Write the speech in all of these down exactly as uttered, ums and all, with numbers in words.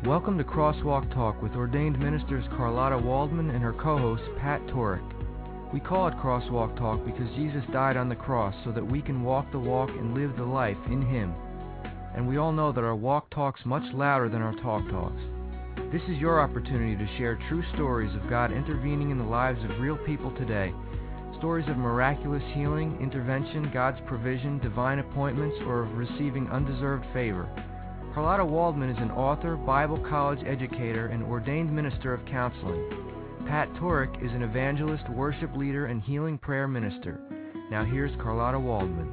Welcome to Crosswalk Talk with ordained ministers Carlotta Waldman and her co-host Pat Torek. We call it Crosswalk Talk because Jesus died on the cross so that we can walk the walk and live the life in Him. And we all know that our walk talks much louder than our talk talks. This is your opportunity to share true stories of God intervening in the lives of real people today. Stories of miraculous healing, intervention, God's provision, divine appointments, or of receiving undeserved favor. Carlotta Waldman is an author, Bible college educator, and ordained minister of counseling. Pat Torek is an evangelist, worship leader, and healing prayer minister. Now here's Carlotta Waldman.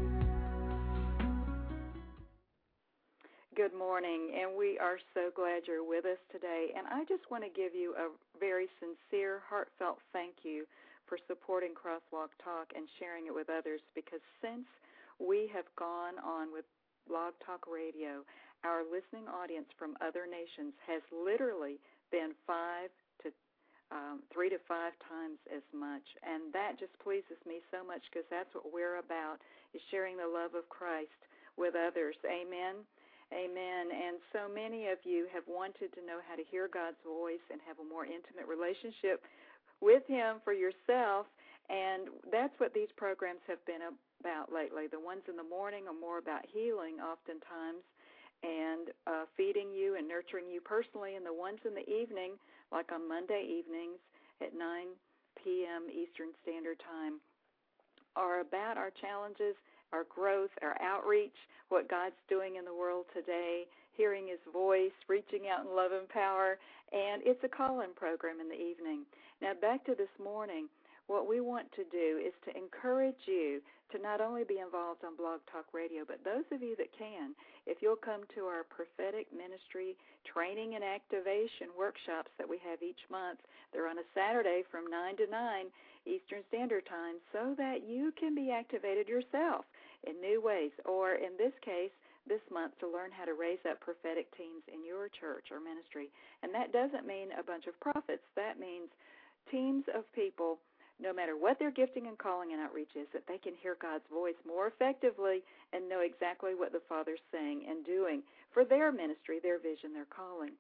Good morning, and we are so glad you're with us today. And I just want to give you a very sincere, heartfelt thank you for supporting Crosswalk Talk and sharing it with others, because since we have gone on with Blog Talk Radio, our listening audience from other nations has literally been five to um, three to five times as much, and that just pleases me so much because that's what we're about, is sharing the love of Christ with others. Amen. Amen. And so many of you have wanted to know how to hear God's voice and have a more intimate relationship with Him for yourself, and that's what these programs have been about lately. The ones in the morning are more about healing oftentimes and uh, feeding you and nurturing you personally, and the ones in the evening, like on Monday evenings at nine p.m. Eastern Standard Time, are about our challenges, our growth, our outreach, what God's doing in the world today, hearing His voice, reaching out in love and power, and it's a call-in program in the evening. Now back to this morning. What we want to do is to encourage you to not only be involved on Blog Talk Radio, but those of you that can, if you'll come to our prophetic ministry training and activation workshops that we have each month. They're on a Saturday from nine to nine Eastern Standard Time, so that you can be activated yourself in new ways, or in this case, this month, to learn how to raise up prophetic teams in your church or ministry. And that doesn't mean a bunch of prophets. That means teams of people, no matter what their gifting and calling and outreach is, that they can hear God's voice more effectively and know exactly what the Father's saying and doing for their ministry, their vision, their calling.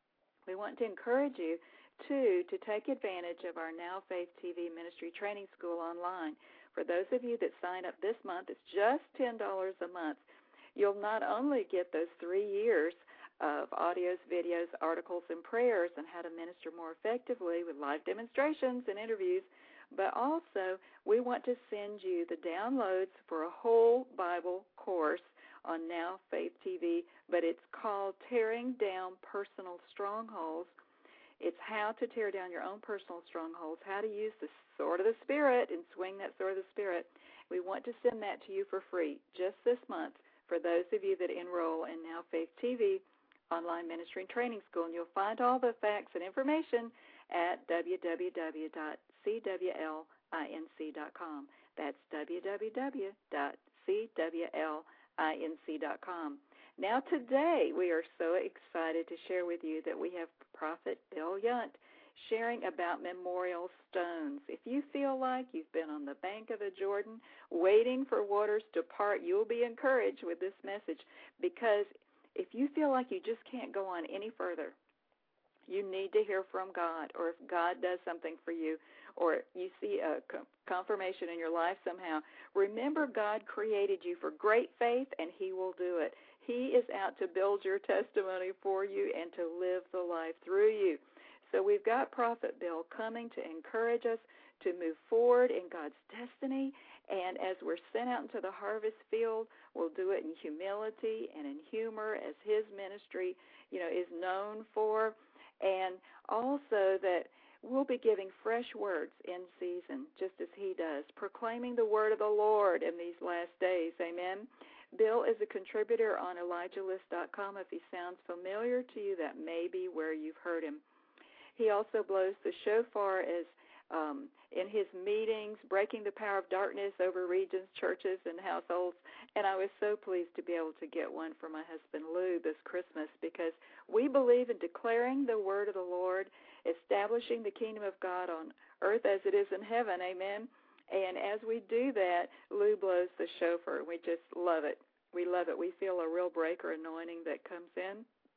We want to encourage you, too, to take advantage of our Now Faith T V Ministry Training School online. For those of you that sign up this month, it's just ten dollars a month. You'll not only get those three years of audios, videos, articles, and prayers on how to minister more effectively with live demonstrations and interviews, but also we want to send you the downloads for a whole Bible course on Now Faith T V, but it's called Tearing Down Personal Strongholds. It's how to tear down your own personal strongholds, how to use the sword of the Spirit and swing that sword of the Spirit. We want to send that to you for free just this month for those of you that enroll in Now Faith T V Online Ministry and Training School. And you'll find all the facts and information at w w w dot c w l inc dot com. That's w w w dot c w l inc dot com. Now today we are so excited to share with you that we have Prophet Bill Yount sharing about memorial stones. If you feel like you've been on the bank of the Jordan waiting for waters to part, you'll be encouraged with this message, because if you feel like you just can't go on any further, you need to hear from God, or if God does something for you, or you see a confirmation in your life somehow, remember God created you for great faith, and He will do it. He is out to build your testimony for you and to live the life through you. So we've got Prophet Bill coming to encourage us to move forward in God's destiny, and as we're sent out into the harvest field, we'll do it in humility and in humor, as his ministry, you know, is known for. And also that we'll be giving fresh words in season, just as he does, proclaiming the word of the Lord in these last days. Amen. Bill is a contributor on elijah list dot com. If he sounds familiar to you, that may be where you've heard him. He also blows the shofar as um, in his meetings, breaking the power of darkness over regions, churches, and households. And I was so pleased to be able to get one for my husband Lou this Christmas, because we believe in declaring the word of the Lord, establishing the kingdom of God on earth as it is in heaven. Amen. And as we do that, Lou blows the shofar. We just love it. We love it. We feel a real breaker anointing that comes in.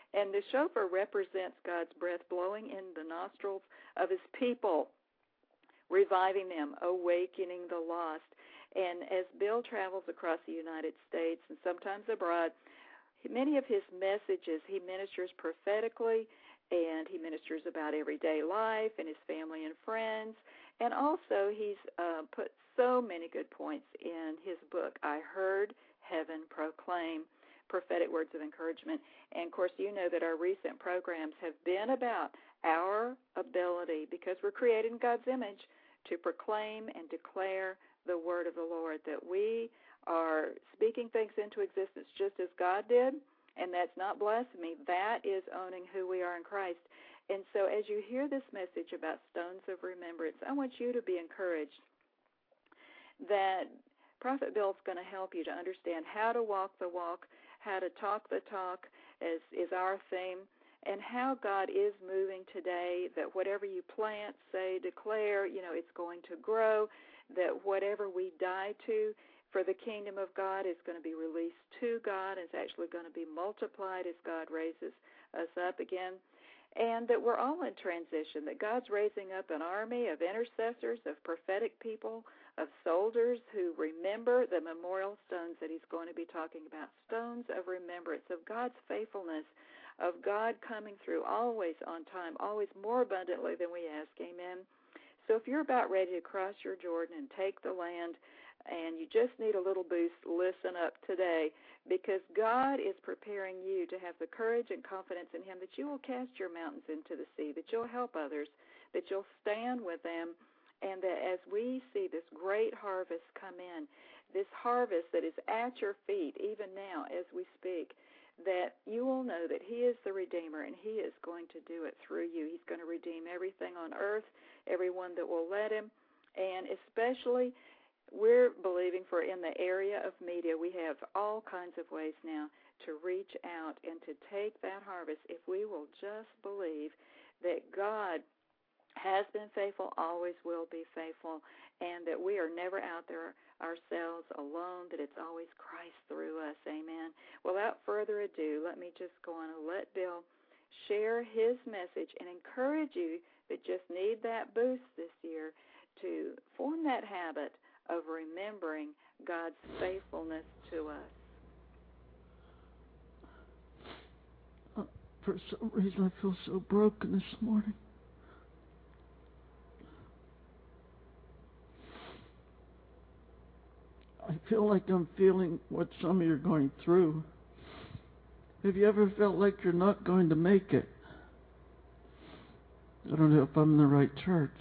And the shofar represents God's breath blowing in the nostrils of his people, reviving them, awakening the lost. And as Bill travels across the United States and sometimes abroad, many of his messages, he ministers prophetically, and he ministers about everyday life and his family and friends. And also he's uh, put so many good points in his book, I Heard Heaven Proclaim, Prophetic Words of Encouragement. And, of course, you know that our recent programs have been about our ability, because we're created in God's image, to proclaim and declare the word of the Lord, that we are speaking things into existence just as God did, and that's not blasphemy. That is owning who we are in Christ. And so as you hear this message about stones of remembrance, I want you to be encouraged that Prophet Bill's going to help you to understand how to walk the walk, how to talk the talk, as is our theme, and how God is moving today, that whatever you plant, say, declare, you know, it's going to grow, that whatever we die to for the kingdom of God is going to be released to God. It's actually going to be multiplied as God raises us up again. And that we're all in transition, that God's raising up an army of intercessors, of prophetic people, of soldiers who remember the memorial stones that he's going to be talking about, stones of remembrance, of God's faithfulness, of God coming through always on time, always more abundantly than we ask. Amen. So if you're about ready to cross your Jordan and take the land, and you just need a little boost, listen up today, because God is preparing you to have the courage and confidence in him that you will cast your mountains into the sea, that you'll help others, that you'll stand with them, and that as we see this great harvest come in, this harvest that is at your feet even now as we speak, that you will know that he is the Redeemer, and he is going to do it through you. He's going to redeem everything on earth, everyone that will let him, and especially we're believing for in the area of media, we have all kinds of ways now to reach out and to take that harvest if we will just believe that God has been faithful, always will be faithful, and that we are never out there ourselves alone, that it's always Christ through us. Amen. Without further ado, let me just go on and let Bill share his message and encourage you that just need that boost this year to form that habit of remembering God's faithfulness to us. Uh, for some reason, I feel so broken this morning. I feel like I'm feeling what some of you are going through. Have you ever felt like you're not going to make it? I don't know if I'm in the right church.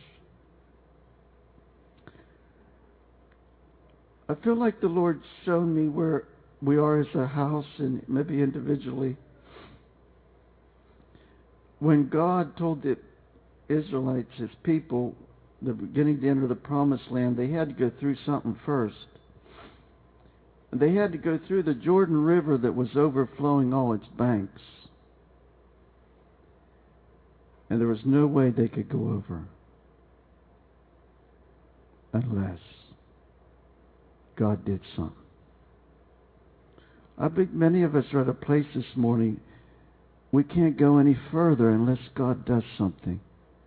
I feel like the Lord's shown me where we are as a house and maybe individually. When God told the Israelites, his people, the beginning to enter the promised land, they had to go through something first. They had to go through the Jordan River that was overflowing all its banks. And there was no way they could go over unless God did something. I think many of us are at a place this morning, we can't go any further unless God does something.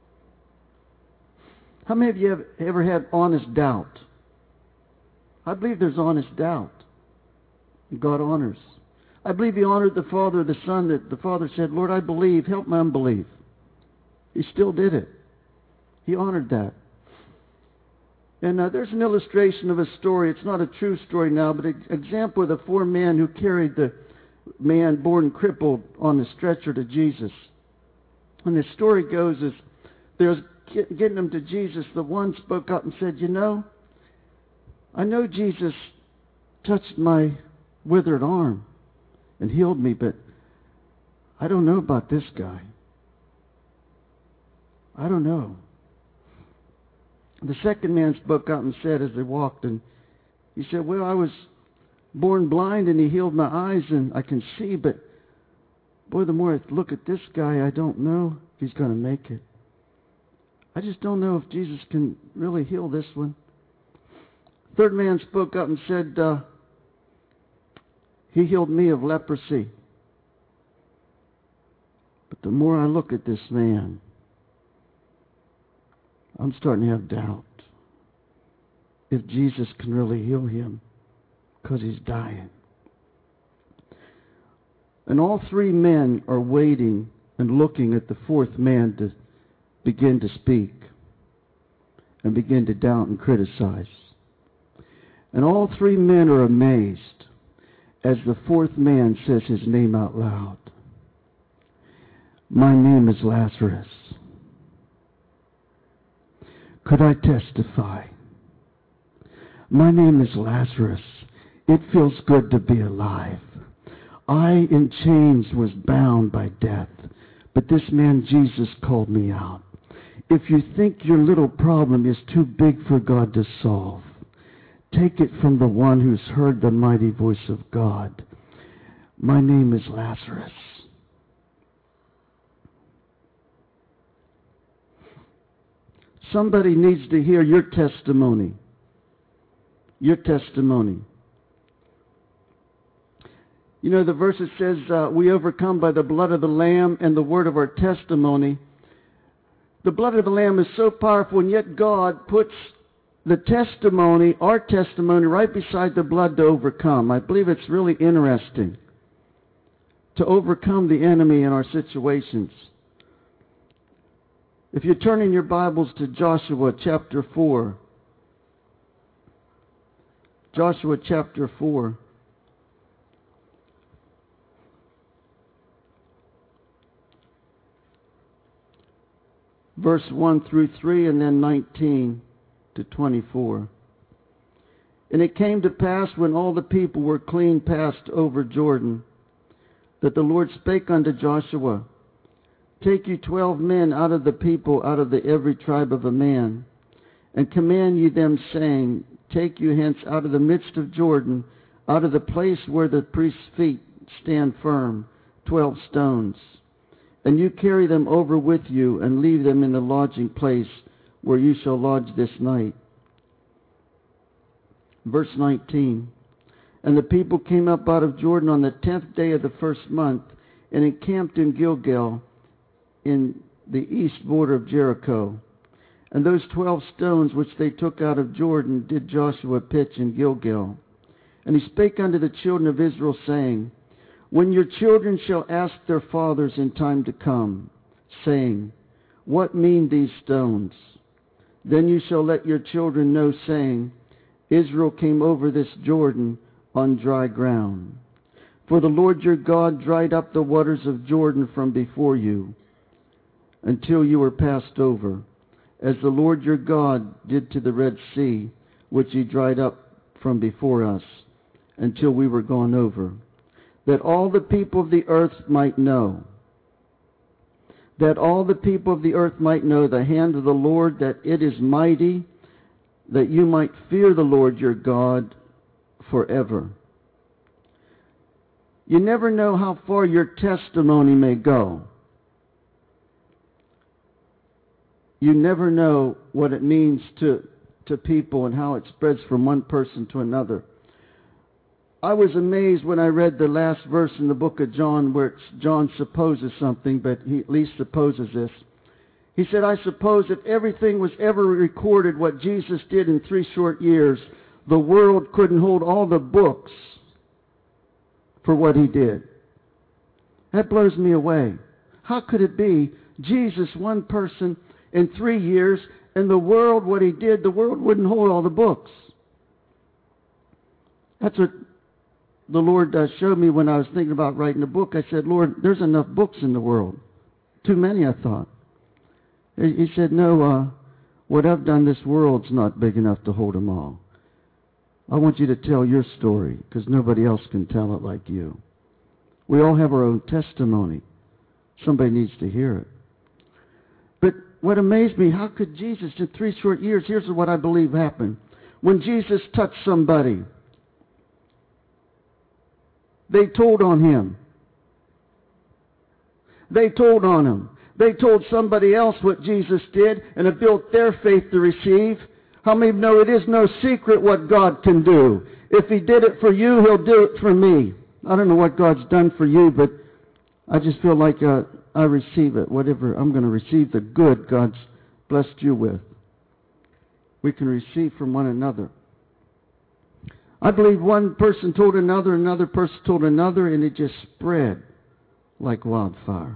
How many of you have ever had honest doubt? I believe there's honest doubt. God honors. I believe he honored the Father, the Son, that the Father said, Lord, I believe, help my unbelief. He still did it. He honored that. And uh, there's an illustration of a story. It's not a true story now, but an example of the four men who carried the man born crippled on the stretcher to Jesus. And the story goes as they're getting him to Jesus, the one spoke up and said, you know, I know Jesus touched my withered arm and healed me, but I don't know about this guy. I don't know. The second man spoke up and said as they walked, and he said, well, I was born blind and he healed my eyes and I can see, but boy, the more I look at this guy, I don't know if he's going to make it. I just don't know if Jesus can really heal this one. Third man spoke up and said, uh, he healed me of leprosy. But the more I look at this man, I'm starting to have doubt if Jesus can really heal him because he's dying. And all three men are waiting and looking at the fourth man to begin to speak and begin to doubt and criticize. And all three men are amazed as the fourth man says his name out loud. My name is Lazarus. Could I testify? My name is Lazarus. It feels good to be alive. I, in chains, was bound by death, but this man Jesus called me out. If you think your little problem is too big for God to solve, take it from the one who's heard the mighty voice of God. My name is Lazarus. Somebody needs to hear your testimony. Your testimony. You know, the verse that says, uh, we overcome by the blood of the Lamb and the word of our testimony. The blood of the Lamb is so powerful, and yet God puts the testimony, our testimony, right beside the blood to overcome. I believe it's really interesting to overcome the enemy in our situations. If you turn in your Bibles to Joshua chapter four, Joshua chapter four. Verse one through three, and then nineteen to twenty-four. And it came to pass, when all the people were clean passed over Jordan, that the Lord spake unto Joshua, Take you twelve men out of the people, out of the every tribe of a man, and command ye them, saying, Take you hence out of the midst of Jordan, out of the place where the priest's feet stand firm, twelve stones. And you carry them over with you, and leave them in the lodging place where you shall lodge this night. Verse nineteen. And the people came up out of Jordan on the tenth day of the first month, and encamped in Gilgal, in the east border of Jericho. And those twelve stones which they took out of Jordan did Joshua pitch in Gilgal. And he spake unto the children of Israel, saying, When your children shall ask their fathers in time to come, saying, What mean these stones? Then you shall let your children know, saying, Israel came over this Jordan on dry ground. For the Lord your God dried up the waters of Jordan from before you, until you were passed over, as the Lord your God did to the Red Sea, which he dried up from before us, until we were gone over, that all the people of the earth might know, that all the people of the earth might know the hand of the Lord, that it is mighty, that you might fear the Lord your God forever. You never know how far your testimony may go. You never know what it means to, to people and how it spreads from one person to another. I was amazed when I read the last verse in the book of John, where John supposes something, but he at least supposes this. He said, I suppose if everything was ever recorded what Jesus did in three short years, the world couldn't hold all the books for what he did. That blows me away. How could it be Jesus, one person, in three years, and the world, what he did, the world wouldn't hold all the books? That's what the Lord uh, showed me when I was thinking about writing a book. I said, Lord, there's enough books in the world. Too many, I thought. He said, no, uh, what I've done, this world's not big enough to hold them all. I want you to tell your story, because nobody else can tell it like you. We all have our own testimony. Somebody needs to hear it. But what amazed me, how could Jesus, in three short years, here's what I believe happened. When Jesus touched somebody, they told on him. They told on him. They told somebody else what Jesus did, and it built their faith to receive. How many know it is no secret what God can do? If he did it for you, he'll do it for me. I don't know what God's done for you, but I just feel like uh, I receive it. Whatever, I'm going to receive the good God's blessed you with. We can receive from one another. I believe one person told another, another person told another, and it just spread like wildfire.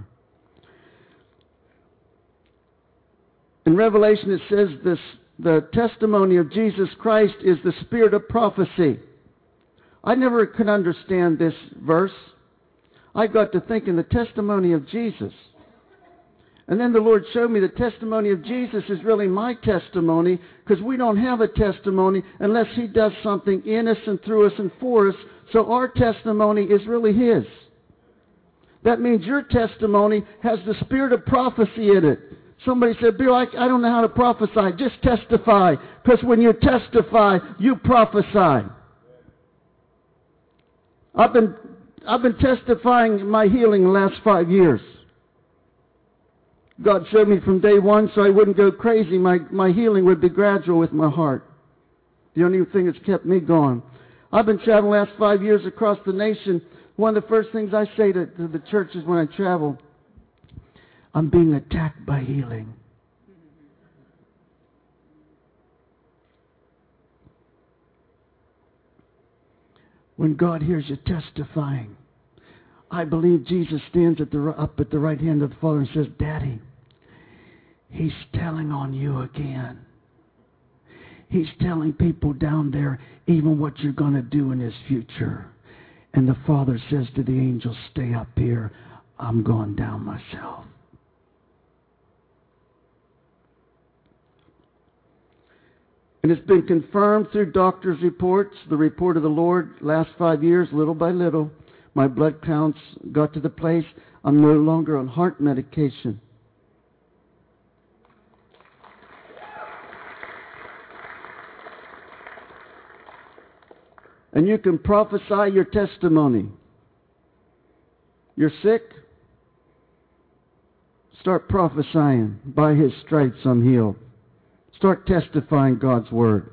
In Revelation it says this, the testimony of Jesus Christ is the spirit of prophecy. I never could understand this verse. I got to thinking the testimony of Jesus. And then the Lord showed me the testimony of Jesus is really my testimony, because we don't have a testimony unless He does something in us and through us and for us. So our testimony is really His. That means your testimony has the spirit of prophecy in it. Somebody said, Bill, I, I don't know how to prophesy. Just testify, because when you testify, you prophesy. I've been, I've been testifying my healing the last five years. God showed me from day one so I wouldn't go crazy. My, my healing would be gradual with my heart. The only thing that's kept me going. I've been traveling the last five years across the nation. One of the first things I say to, to the churches when I travel, I'm being attacked by healing. When God hears you testifying, I believe Jesus stands at the, up at the right hand of the Father and says, Daddy, He's telling on you again. He's telling people down there even what you're going to do in His future. And the Father says to the angels, stay up here. I'm going down myself. And it's been confirmed through doctors' reports, the report of the Lord, last five years, little by little. My blood counts got to the place I'm no longer on heart medication. And you can prophesy your testimony. You're sick? Start prophesying. By His stripes I'm healed. Start testifying God's Word.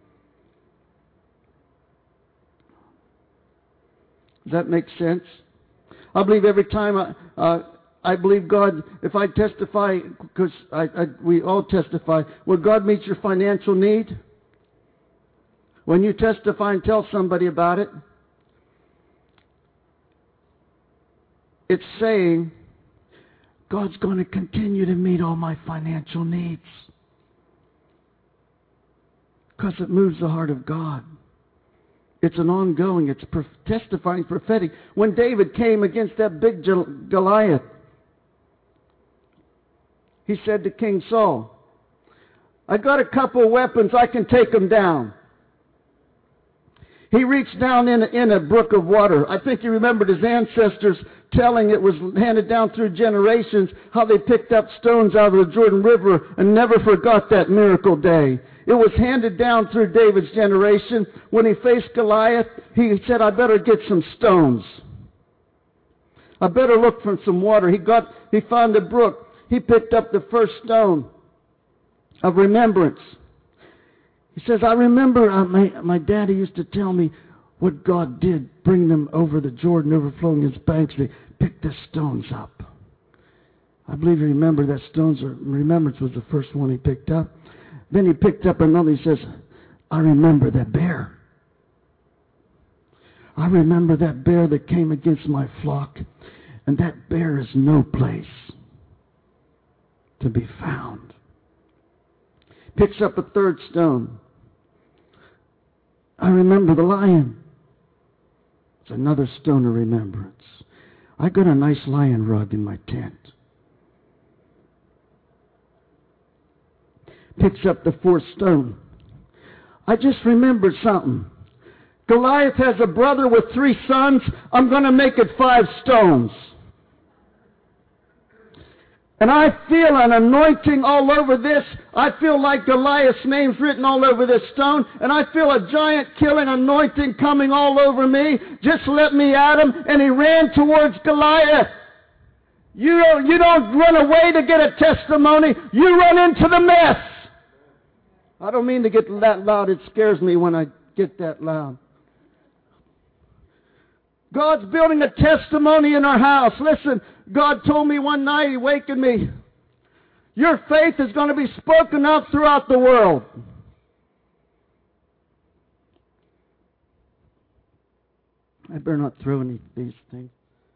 Does that make sense? I believe every time I, uh, I believe God, if I testify, because I, I, we all testify, will God meet your financial need? When you testify and tell somebody about it, it's saying, God's going to continue to meet all my financial needs. Because it moves the heart of God. It's an ongoing, it's prof- testifying prophetic. When David came against that big Goliath, he said to King Saul, I got a couple of weapons, I can take them down. He reached down in a, in a brook of water. I think he remembered his ancestors telling, it was handed down through generations, how they picked up stones out of the Jordan River and never forgot that miracle day. It was handed down through David's generation. When he faced Goliath, he said, I better get some stones. I better look for some water. He got, he found a brook. He picked up the first stone of remembrance. He says, I remember uh, my, my daddy used to tell me what God did, bring them over the Jordan, overflowing its banks. They picked the stones up. I believe he remembered that stones, or remembrance was the first one he picked up. Then he picked up another. He says, I remember that bear. I remember that bear that came against my flock. And that bear is no place to be found. Picks up a third stone. I remember the lion. It's another stone of remembrance. I got a nice lion rug in my tent. Picks up the fourth stone. I just remembered something. Goliath has a brother with three sons. I'm going to make it five stones. And I feel an anointing all over this. I feel like Goliath's name's written all over this stone. And I feel a giant killing anointing coming all over me. Just let me at him. And he ran towards Goliath. You don't, you don't run away to get a testimony. You run into the mess. I don't mean to get that loud. It scares me when I get that loud. God's building a testimony in our house. Listen, God told me one night, He wakened me, your faith is going to be spoken of throughout the world. I better not throw any of these things.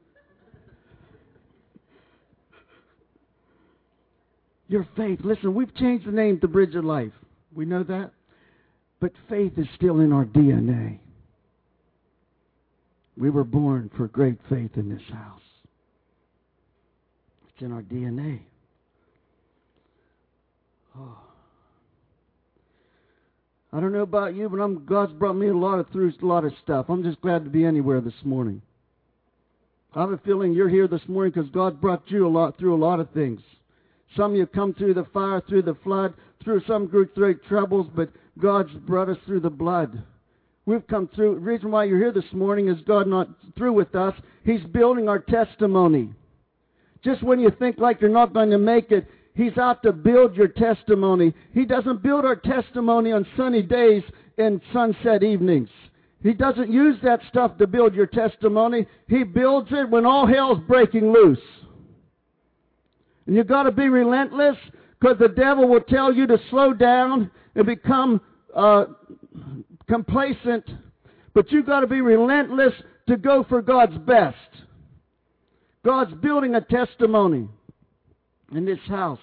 Your faith. Listen, we've changed the name to Bridge of Life. We know that. But faith is still in our D N A. We were born for great faith in this house. It's in our D N A. Oh. I don't know about you, but I'm, God's brought me a lot of through a lot of stuff. I'm just glad to be anywhere this morning. I have a feeling you're here this morning because God brought you a lot through a lot of things. Some of you come through the fire, through the flood, through some great troubles, but God's brought us through the blood. We've come through. The reason why you're here this morning is God not through with us. He's building our testimony. Just when you think like you're not going to make it, He's out to build your testimony. He doesn't build our testimony on sunny days and sunset evenings. He doesn't use that stuff to build your testimony. He builds it when all hell's breaking loose. And you've got to be relentless, because the devil will tell you to slow down and become uh, complacent. But you've got to be relentless to go for God's best. God's building a testimony in this house.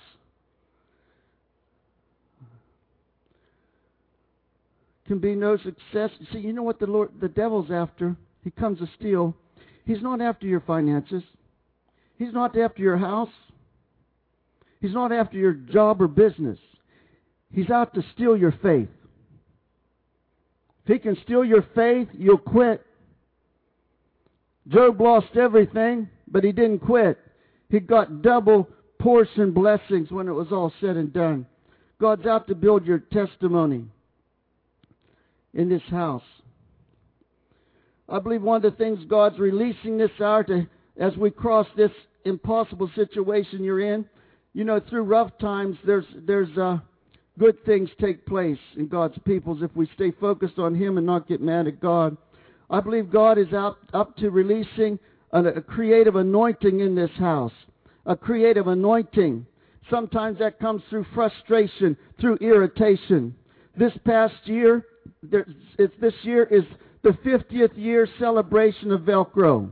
Can be no success. See, you know what the Lord, the devil's after? He comes to steal. He's not after your finances. He's not after your house. He's not after your job or business. He's out to steal your faith. If he can steal your faith, you'll quit. Job lost everything, but he didn't quit. He got double portion blessings when it was all said and done. God's out to build your testimony in this house. I believe one of the things God's releasing this hour to, as we cross this impossible situation you're in, you know, through rough times, there's there's uh, good things take place in God's peoples if we stay focused on Him and not get mad at God. I believe God is out, up to releasing a, a creative anointing in this house. A creative anointing. Sometimes that comes through frustration, through irritation. This past year, there, it's, this year is the fiftieth year celebration of Velcro.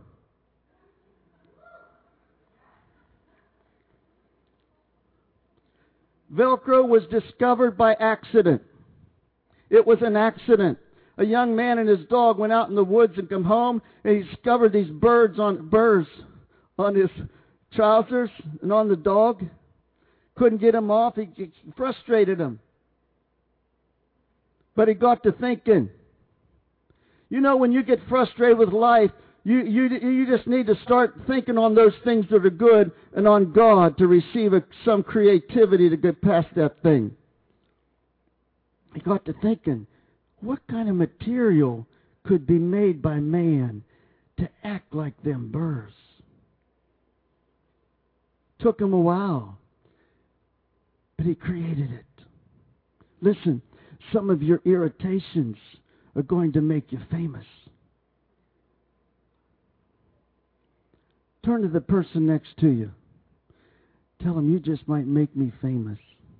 Velcro was discovered by accident. It was an accident. A young man and his dog went out in the woods and come home, and he discovered these birds on burrs on his trousers and on the dog. Couldn't get him off. He, he frustrated him. But he got to thinking. You know, when you get frustrated with life, you, you, you just need to start thinking on those things that are good and on God to receive a, some creativity to get past that thing. He got to thinking, what kind of material could be made by man to act like them birds? Took him a while, but he created it. Listen, some of your irritations are going to make you famous. Turn to the person next to you. Tell them, you just might make me famous.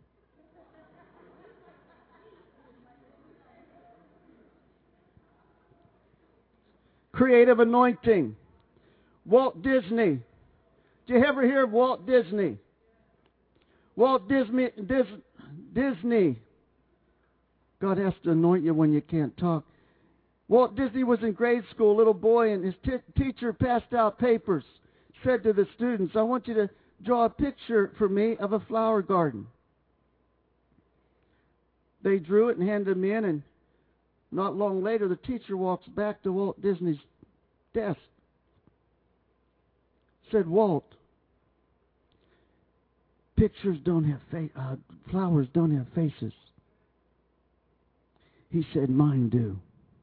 Creative anointing. Walt Disney. Did you ever hear of Walt Disney? Walt Disney, Dis, Disney. God has to anoint you when you can't talk. Walt Disney was in grade school, a little boy, and his t- teacher passed out papers. Said to the students, I want you to draw a picture for me of a flower garden. They drew it and handed him in, and not long later, the teacher walks back to Walt Disney's desk. Said, Walt, pictures don't have fa- uh, flowers don't have faces. He said, mine do.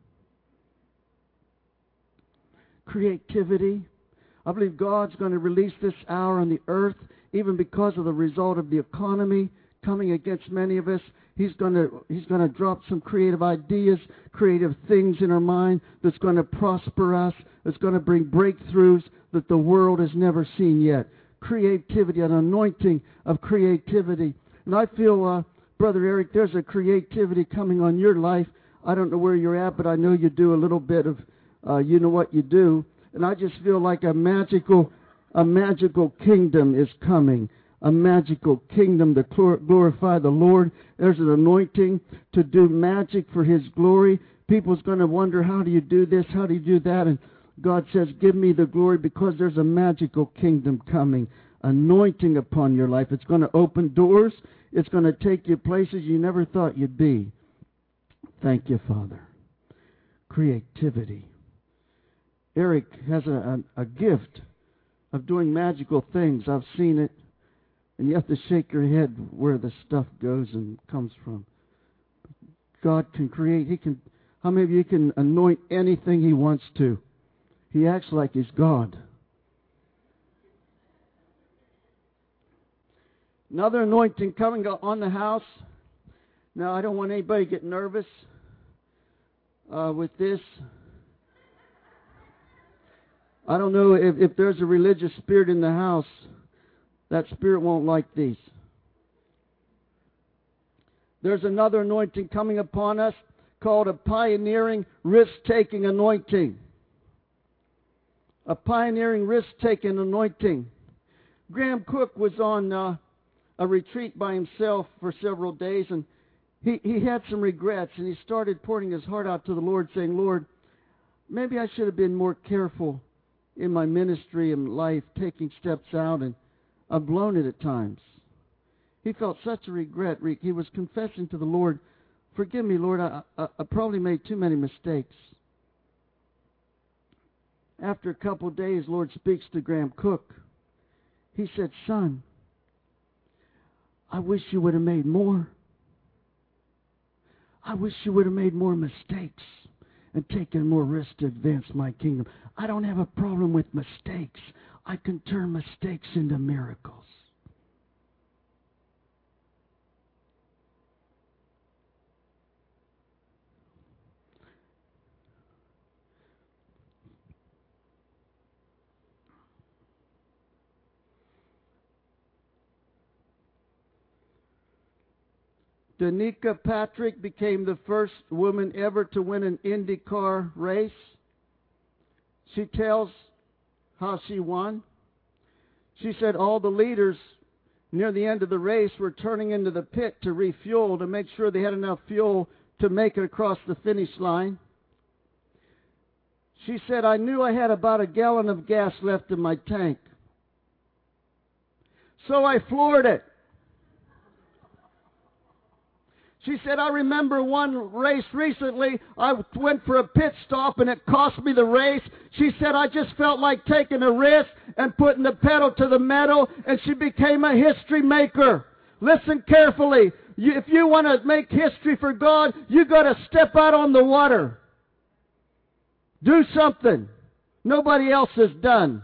Creativity. I believe God's going to release this hour on the earth, even because of the result of the economy. coming against many of us. He's going to he's going to drop some creative ideas, creative things in our mind that's going to prosper us, that's going to bring breakthroughs that the world has never seen yet. Creativity, an anointing of creativity. And I feel, uh, Brother Eric, there's a creativity coming on your life. I don't know where you're at, but I know you do a little bit of, uh, you know what you do. And I just feel like a magical, a magical kingdom is coming. A magical kingdom to glorify the Lord. There's an anointing to do magic for His glory. People's going to wonder, how do you do this? How do you do that? And God says, give me the glory, because there's a magical kingdom coming. Anointing upon your life. It's going to open doors. It's going to take you places you never thought you'd be. Thank you, Father. Creativity. Eric has a, a, a gift of doing magical things. I've seen it. And you have to shake your head where the stuff goes and comes from. God can create. He can. How many of you can anoint anything He wants to? He acts like He's God. Another anointing coming on the house. Now, I don't want anybody to get nervous uh, with this. I don't know if, if there's a religious spirit in the house. That spirit won't like these. There's another anointing coming upon us called a pioneering, risk-taking anointing. A pioneering, risk-taking anointing. Graham Cook was on uh, a retreat by himself for several days, and he, he had some regrets, and he started pouring his heart out to the Lord, saying, Lord, maybe I should have been more careful in my ministry and life, taking steps out, and I've blown it at times. He felt such a regret. He was confessing to the Lord, forgive me, Lord, I, I, I probably made too many mistakes. After a couple of days, Lord speaks to Graham Cook. He said, son, I wish you would have made more. I wish you would have made more mistakes and taken more risk to advance my kingdom. I don't have a problem with mistakes. I can turn mistakes into miracles. Danica Patrick became the first woman ever to win an IndyCar race. She tells how she won. She said all the leaders near the end of the race were turning into the pit to refuel, to make sure they had enough fuel to make it across the finish line. She said, I knew I had about a gallon of gas left in my tank. So I floored it. She said, I remember one race recently, I went for a pit stop and it cost me the race. She said, I just felt like taking a risk and putting the pedal to the metal, and she became a history maker. Listen carefully. You, if you want to make history for God, you got to step out on the water. Do something nobody else has done.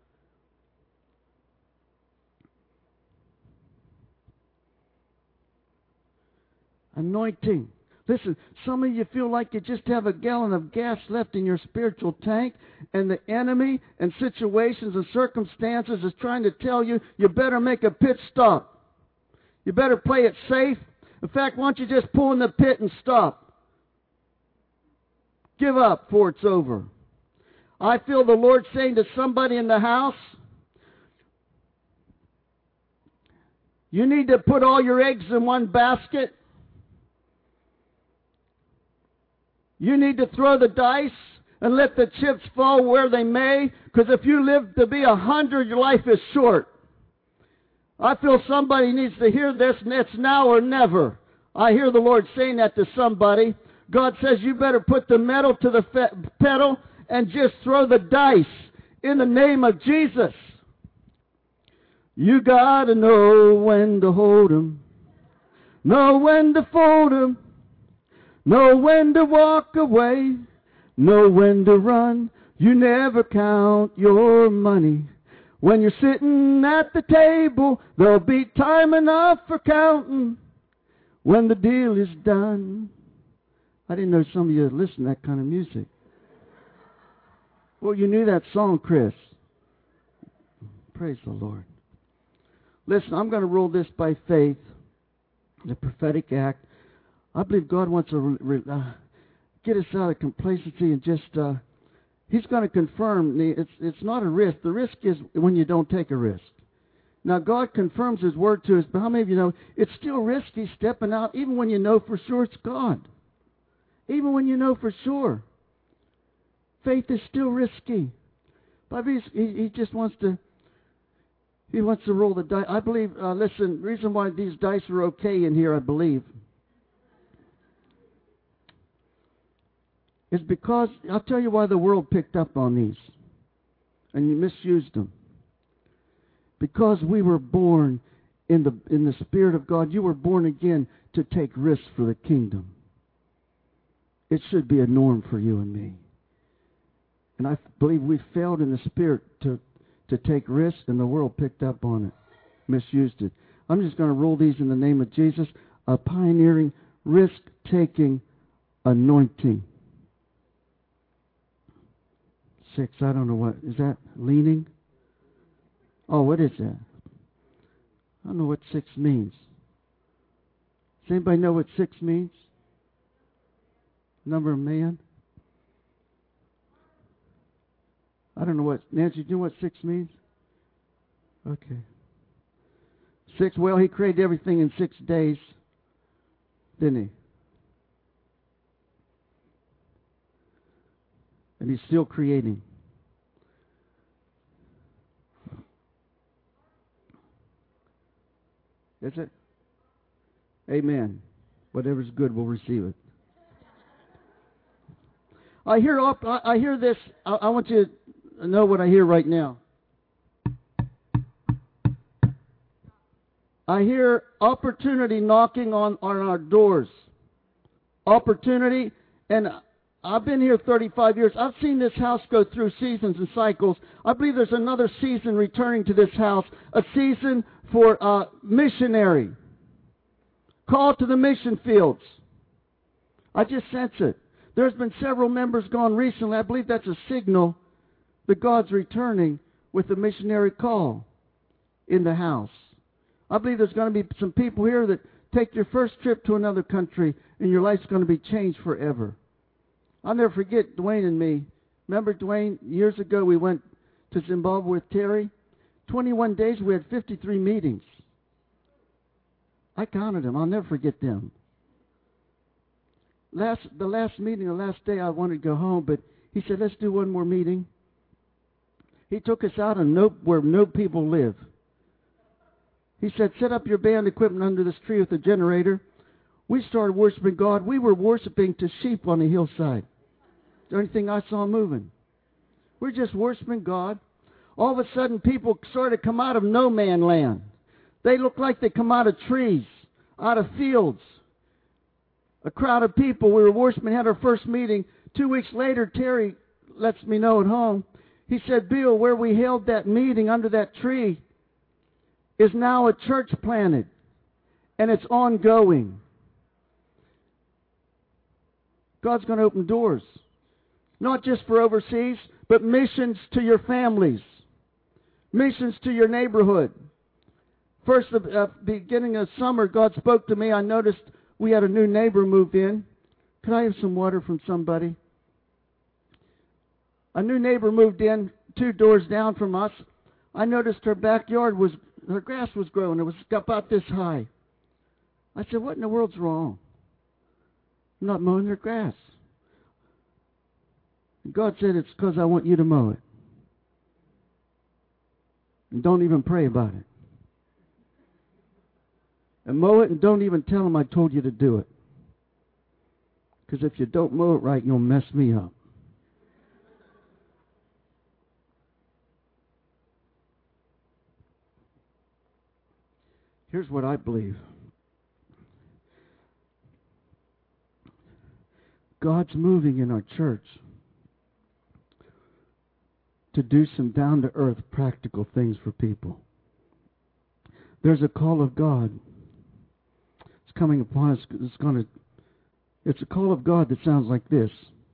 Anointing. Listen, some of you feel like you just have a gallon of gas left in your spiritual tank, and the enemy and situations and circumstances is trying to tell you, you better make a pit stop. You better play it safe. In fact, why don't you just pull in the pit and stop? Give up before it's over. I feel the Lord saying to somebody in the house, you need to put all your eggs in one basket. You need to throw the dice and let the chips fall where they may, because if you live to be a hundred, your life is short. I feel somebody needs to hear this, and it's now or never. I hear the Lord saying that to somebody. God says you better put the metal to the fe- pedal and just throw the dice in the name of Jesus. You gotta know when to hold 'em, know when to fold 'em, know when to walk away, know when to run. You never count your money When you're sitting at the table, there'll be time enough for counting when the deal is done. I didn't know some of you listen to that kind of music. Well, you knew that song, Chris. Praise the Lord. Listen, I'm going to rule this by faith, the prophetic act. I believe God wants to uh, get us out of complacency and just, uh, He's going to confirm. The, it's, it's not a risk. The risk is when you don't take a risk. Now, God confirms His Word to us, but how many of you know it's still risky stepping out, even when you know for sure it's God? Even when you know for sure. Faith is still risky. But he, he just wants to, he wants to roll the dice. I believe, uh, listen, the reason why these dice are okay in here, I believe, is because, I'll tell you why the world picked up on these and you misused them. Because we were born in the in the Spirit of God. You were born again to take risks for the kingdom. It should be a norm for you and me. And I believe we failed in the Spirit to, to take risks, and the world picked up on it, misused it. I'm just going to roll these in the name of Jesus. A pioneering, risk-taking anointing. Six, I don't know what. Is that leaning? Oh, what is that? I don't know what six means. Does anybody know what six means? Number of man? I don't know what. Nancy, do you know what six means? Okay. Six, well, He created everything in six days, didn't He? And He's still creating. Is it? Amen. Whatever's good, we'll receive it. I hear up. I hear this. I, I want you to know what I hear right now. I hear opportunity knocking on, on our doors. Opportunity. And I've been here thirty-five years. I've seen this house go through seasons and cycles. I believe there's another season returning to this house. A season for uh, missionary. Call to the mission fields. I just sense it. There's been several members gone recently. I believe that's a signal that God's returning with a missionary call in the house. I believe there's going to be some people here that take your first trip to another country and your life's going to be changed forever. I'll never forget Dwayne and me. Remember, Dwayne, years ago we went to Zimbabwe with Terry. twenty-one days, we had fifty-three meetings. I counted them. I'll never forget them. Last, the last meeting, the last day, I wanted to go home, but he said, let's do one more meeting. He took us out on no, where no people live. He said, set up your band equipment under this tree with a generator. We started worshiping God. We were worshiping to sheep on the hillside. The only thing I saw moving. We're just worshiping God. All of a sudden, people started to come out of no man land. They looked like they come out of trees, out of fields. A crowd of people. We were worshiping, had our first meeting. Two weeks later, Terry lets me know at home. He said, Bill, where we held that meeting under that tree is now a church planted. And it's ongoing. God's going to open doors. Not just for overseas, but missions to your families. Missions to your neighborhood. First, at the uh, beginning of summer, God spoke to me. I noticed we had a new neighbor move in. Can I have some water from somebody? A new neighbor moved in two doors down from us. I noticed her backyard was, her grass was growing. It was about this high. I said, what in the world's wrong? I'm not mowing their grass. And God said, it's because I want you to mow it. And don't even pray about it. And mow it and don't even tell them I told you to do it. Because if you don't mow it right, you'll mess me up. Here's what I believe. God's moving in our church to do some down-to-earth practical things for people. There's a call of God. It's coming upon us. It's going to. It's a call of God that sounds like this.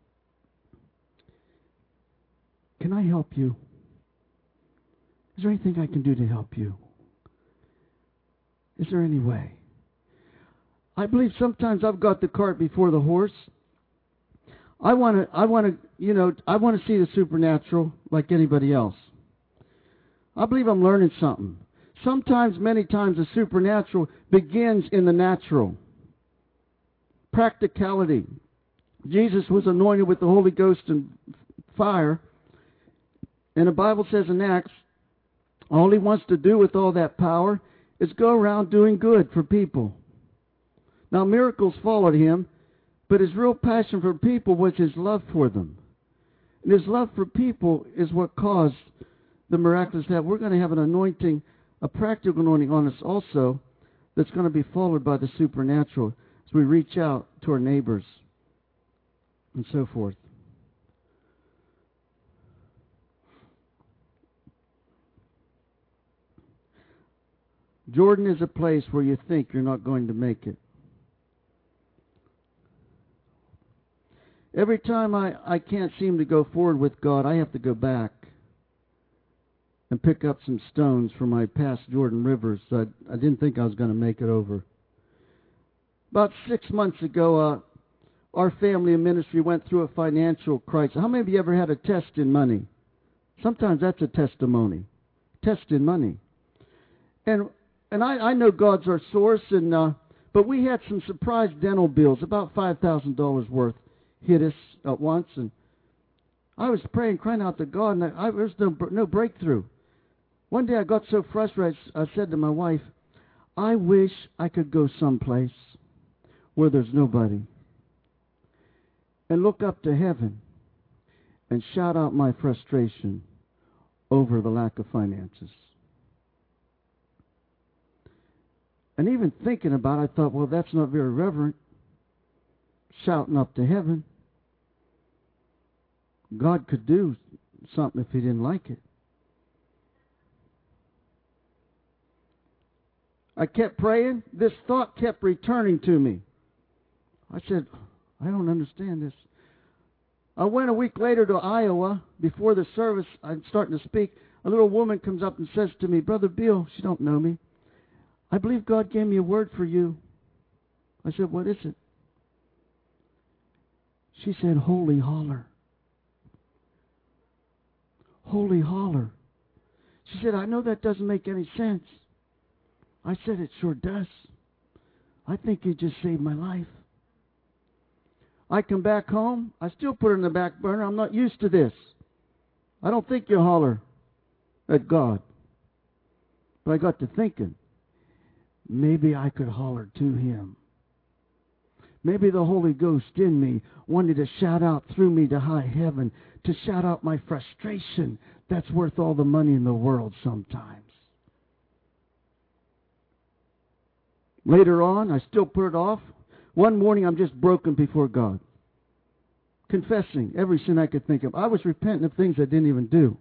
Can I help you? Is there anything I can do to help you? Is there any way? I believe sometimes I've got the cart before the horse. I want to, I want to, you know, I want to see the supernatural like anybody else. I believe I'm learning something. Sometimes, many times, the supernatural begins in the natural. Practicality. Jesus was anointed with the Holy Ghost and fire. And the Bible says in Acts, all he wants to do with all that power is go around doing good for people. Now, miracles followed him, but his real passion for people was his love for them. And his love for people is what caused the miraculous that we're going to have an anointing, a practical anointing on us also, that's going to be followed by the supernatural as we reach out to our neighbors and so forth. Jordan is a place where you think you're not going to make it. Every time I, I can't seem to go forward with God, I have to go back and pick up some stones from my past Jordan rivers. I, I didn't think I was going to make it over. About six months ago, uh, our family and ministry went through a financial crisis. How many of you ever had a test in money? Sometimes that's a testimony. Test in money. And and I, I know God's our source, and uh, but we had some surprise dental bills, about five thousand dollars worth, hit us at once. And I was praying, crying out to God, and I, I, there was no, no breakthrough. One day I got so frustrated, I said to my wife, I wish I could go someplace where there's nobody and look up to heaven and shout out my frustration over the lack of finances. And even thinking about it, I thought, well, that's not very reverent, shouting up to heaven. God could do something if he didn't like it. I kept praying. This thought kept returning to me. I said, I don't understand this. I went a week later to Iowa. Before the service, I'm starting to speak. A little woman comes up and says to me, Brother Bill, she don't know me, I believe God gave me a word for you. I said, what is it? She said, holy holler. Holy holler. She said, I know that doesn't make any sense. I said, it sure does. I think you just saved my life. I come back home. I still put it in the back burner. I'm not used to this. I don't think you holler at God. But I got to thinking, maybe I could holler to him. Maybe the Holy Ghost in me wanted to shout out through me to high heaven, to shout out my frustration that's worth all the money in the world sometimes. Later on, I still put it off. One morning, I'm just broken before God, confessing every sin I could think of. I was repenting of things I didn't even do.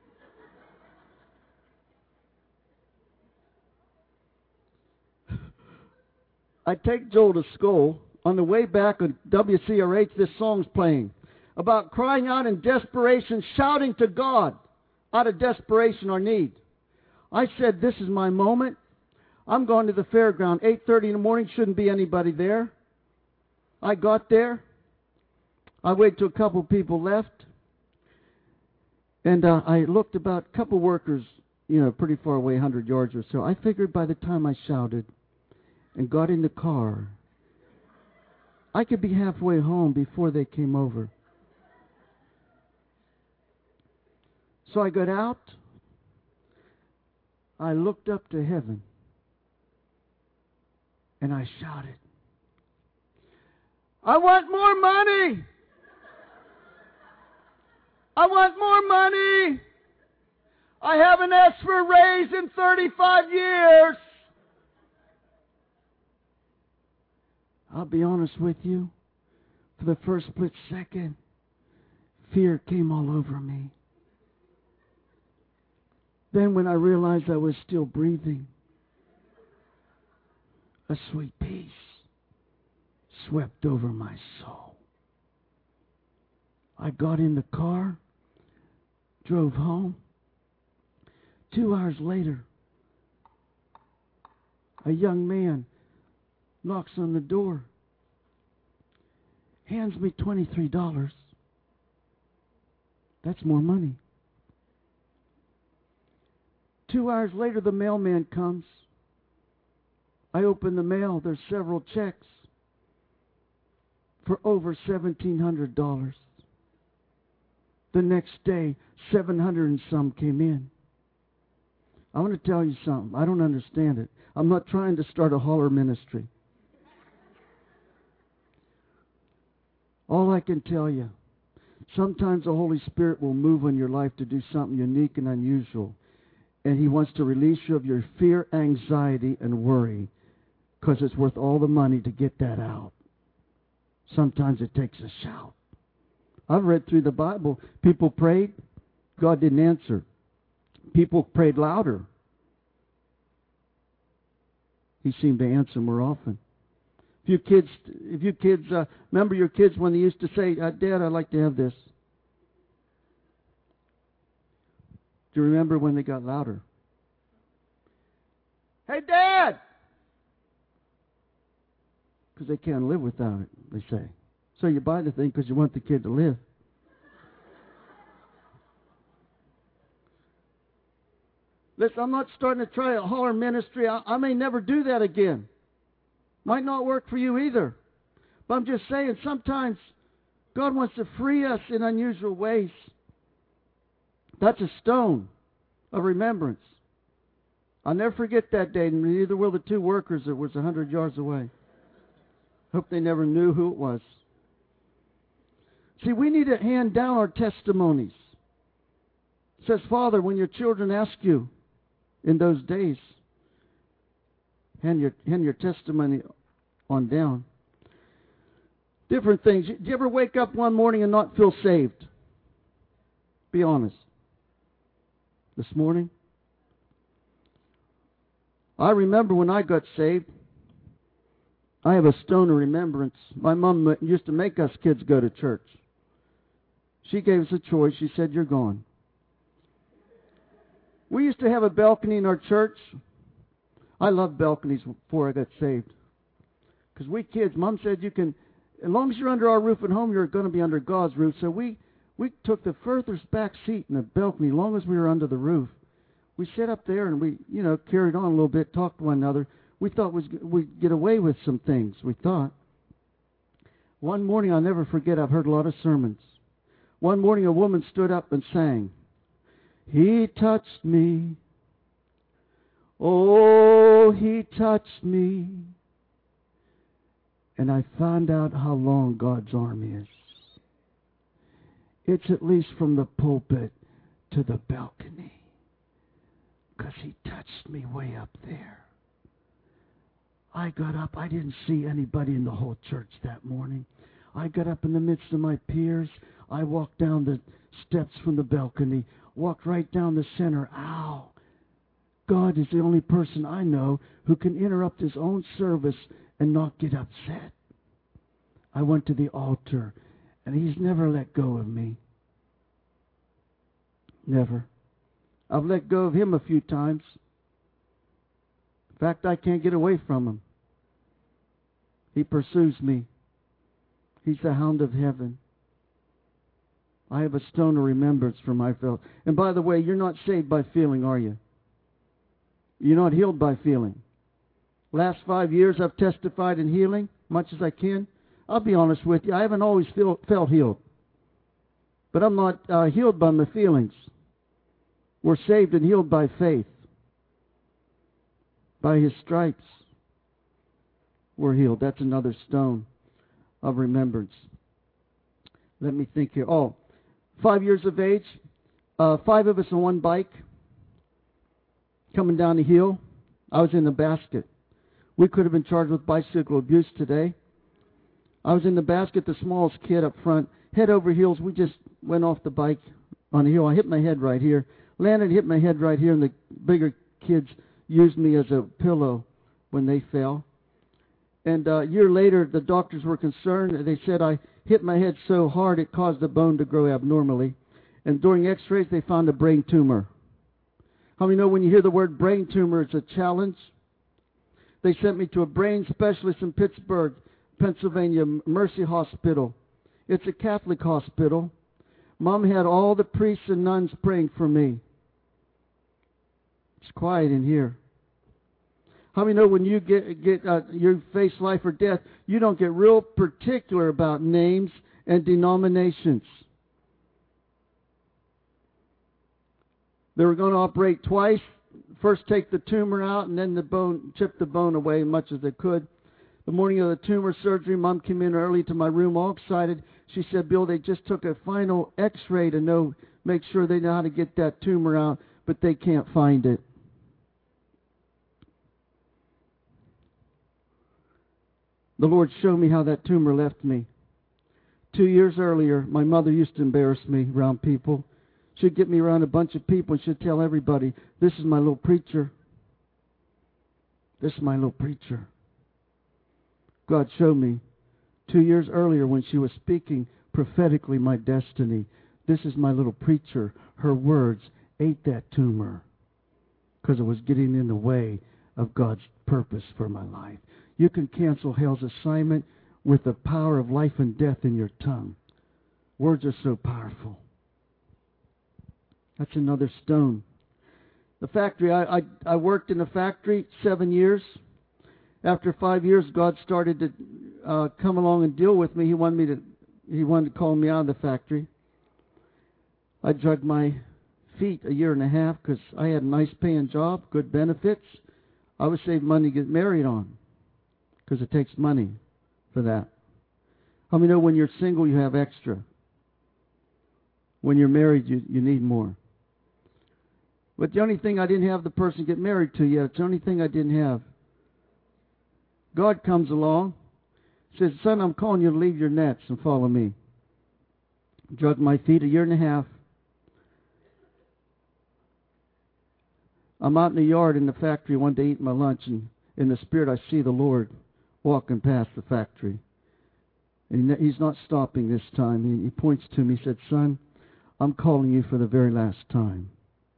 I take Joel to school. On the way back on W C R H, this song's playing about crying out in desperation, shouting to God out of desperation or need. I said, this is my moment. I'm going to the fairground. eight thirty in the morning, shouldn't be anybody there. I got there. I waited till a couple people left. And uh, I looked about a couple workers, you know, pretty far away, one hundred yards or so. I figured by the time I shouted and got in the car, I could be halfway home before they came over. So I got out. I looked up to heaven. And I shouted, I want more money. I want more money. I haven't asked for a raise in thirty-five years. I'll be honest with you. For the first split second, fear came all over me. Then when I realized I was still breathing, a sweet peace swept over my soul. I got in the car, drove home. Two hours later, a young man knocks on the door, hands me twenty-three dollars. That's more money. Two hours later, the mailman comes. I open the mail. There's several checks for over seventeen hundred dollars. The next day, seven hundred and some came in. I want to tell you something. I don't understand it. I'm not trying to start a holler ministry. All I can tell you, sometimes the Holy Spirit will move in your life to do something unique and unusual. And He wants to release you of your fear, anxiety, and worry, because it's worth all the money to get that out. Sometimes it takes a shout. I've read through the Bible. People prayed, God didn't answer. People prayed louder. He seemed to answer more often. If you kids, if you kids, uh, remember your kids when they used to say, uh, Dad, I'd like to have this. Do you remember when they got louder? Hey, Dad! Because they can't live without it, they say. So you buy the thing because you want the kid to live. Listen, I'm not starting to try a holler ministry. I, I may never do that again. Might not work for you either. But I'm just saying, sometimes God wants to free us in unusual ways. That's a stone of remembrance. I'll never forget that day, and neither will the two workers that was a hundred yards away. Hope they never knew who it was. See, we need to hand down our testimonies. It says, Father, when your children ask you in those days, hand your, hand your testimony on down. Different things. Do you ever wake up one morning and not feel saved? Be honest. This morning? I remember when I got saved, I have a stone of remembrance. My mom used to make us kids go to church. She gave us a choice. She said, you're gone. We used to have a balcony in our church. I loved balconies before I got saved. Because we kids, Mom said you can, as long as you're under our roof at home, you're going to be under God's roof. So we, we took the furthest back seat in the balcony as long as we were under the roof. We sat up there and we, you know, carried on a little bit, talked to one another. We thought was we'd get away with some things, we thought. One morning, I'll never forget, I've heard a lot of sermons. One morning, a woman stood up and sang, He touched me. Oh, He touched me. And I found out how long God's arm is. It's at least from the pulpit to the balcony. Because He touched me way up there. I got up. I didn't see anybody in the whole church that morning. I got up in the midst of my peers. I walked down the steps from the balcony, walked right down the center. Ow! God is the only person I know who can interrupt His own service and not get upset. I went to the altar, and He's never let go of me. Never. I've let go of Him a few times. In fact, I can't get away from Him. He pursues me. He's the hound of heaven. I have a stone of remembrance for my fellow. And by the way, you're not saved by feeling, are you? You're not healed by feeling. Last five years I've testified in healing, much as I can. I'll be honest with you, I haven't always feel, felt healed. But I'm not uh, healed by my feelings. We're saved and healed by faith. By His stripes, we're healed. That's another stone of remembrance. Let me think here. Oh, five years of age, uh, five of us on one bike, coming down the hill. I was in the basket. We could have been charged with bicycle abuse today. I was in the basket, the smallest kid up front, head over heels. We just went off the bike on the hill. I hit my head right here. landed, hit my head right here, and the bigger kids used me as a pillow when they fell. And uh, a year later, the doctors were concerned. They said I hit my head so hard it caused the bone to grow abnormally. And during x-rays, they found a brain tumor. How many know when you hear the word brain tumor, it's a challenge? They sent me to a brain specialist in Pittsburgh, Pennsylvania, Mercy Hospital. It's a Catholic hospital. Mom had all the priests and nuns praying for me. It's quiet in here. How many know when you get get uh, you face life or death, you don't get real particular about names and denominations? They were going to operate twice. First take the tumor out and then the bone, chip the bone away as much as they could. The morning of the tumor surgery, Mom came in early to my room all excited. She said, Bill, they just took a final x-ray to know, make sure they know how to get that tumor out, but they can't find it. The Lord showed me how that tumor left me. Two years earlier, my mother used to embarrass me around people. She'd get me around a bunch of people and she'd tell everybody, this is my little preacher. This is my little preacher. God showed me two years earlier when she was speaking prophetically my destiny. This is my little preacher. Her words ate that tumor because it was getting in the way of God's purpose for my life. You can cancel hell's assignment with the power of life and death in your tongue. Words are so powerful. That's another stone. The factory, I, I, I worked in a factory seven years. After five years, God started to uh, come along and deal with me. He wanted me to, he wanted to call me out of the factory. I dragged my feet a year and a half because I had a nice paying job, good benefits. I was saving money to get married on because it takes money for that. How many know when you're single you have extra? When you're married you, you need more. But the only thing I didn't have the person get married to yet. It's the only thing I didn't have. God comes along, says, son, I'm calling you to leave your nets and follow me. Drug my feet a year and a half. I'm out in the yard in the factory one day eating my lunch, and in the spirit I see the Lord walking past the factory. And he's not stopping this time. He, he points to me, he said, son, I'm calling you for the very last time.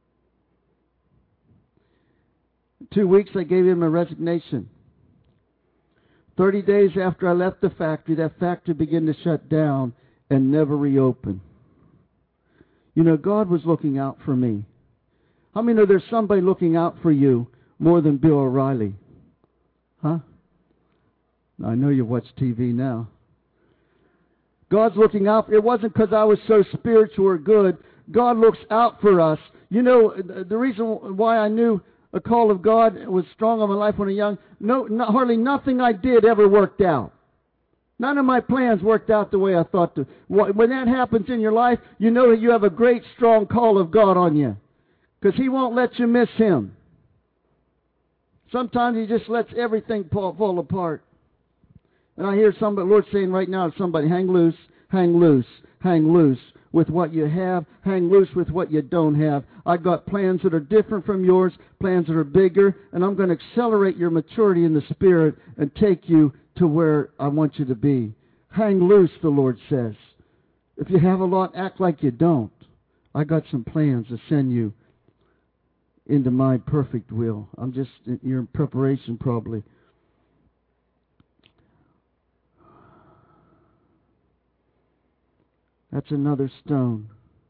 Two weeks I gave him a resignation. Thirty days after I left the factory, that factory began to shut down and never reopen. You know, God was looking out for me. How many know there's somebody looking out for you more than Bill O'Reilly? Huh? I know you watch T V now. God's looking out. It wasn't because I was so spiritual or good. God looks out for us. You know, the reason why I knew a call of God was strong on my life when I was young, no, not, hardly nothing I did ever worked out. None of my plans worked out the way I thought to. When that happens in your life, you know that you have a great, strong call of God on you. Because He won't let you miss Him. Sometimes He just lets everything fall, fall apart. And I hear somebody, the Lord saying right now to somebody, hang loose, hang loose, hang loose with what you have, hang loose with what you don't have. I've got plans that are different from yours, plans that are bigger, and I'm going to accelerate your maturity in the Spirit and take you to where I want you to be. Hang loose, the Lord says. If you have a lot, act like you don't. I got some plans to send you into my perfect will. I'm just, you're in preparation probably. That's another stone.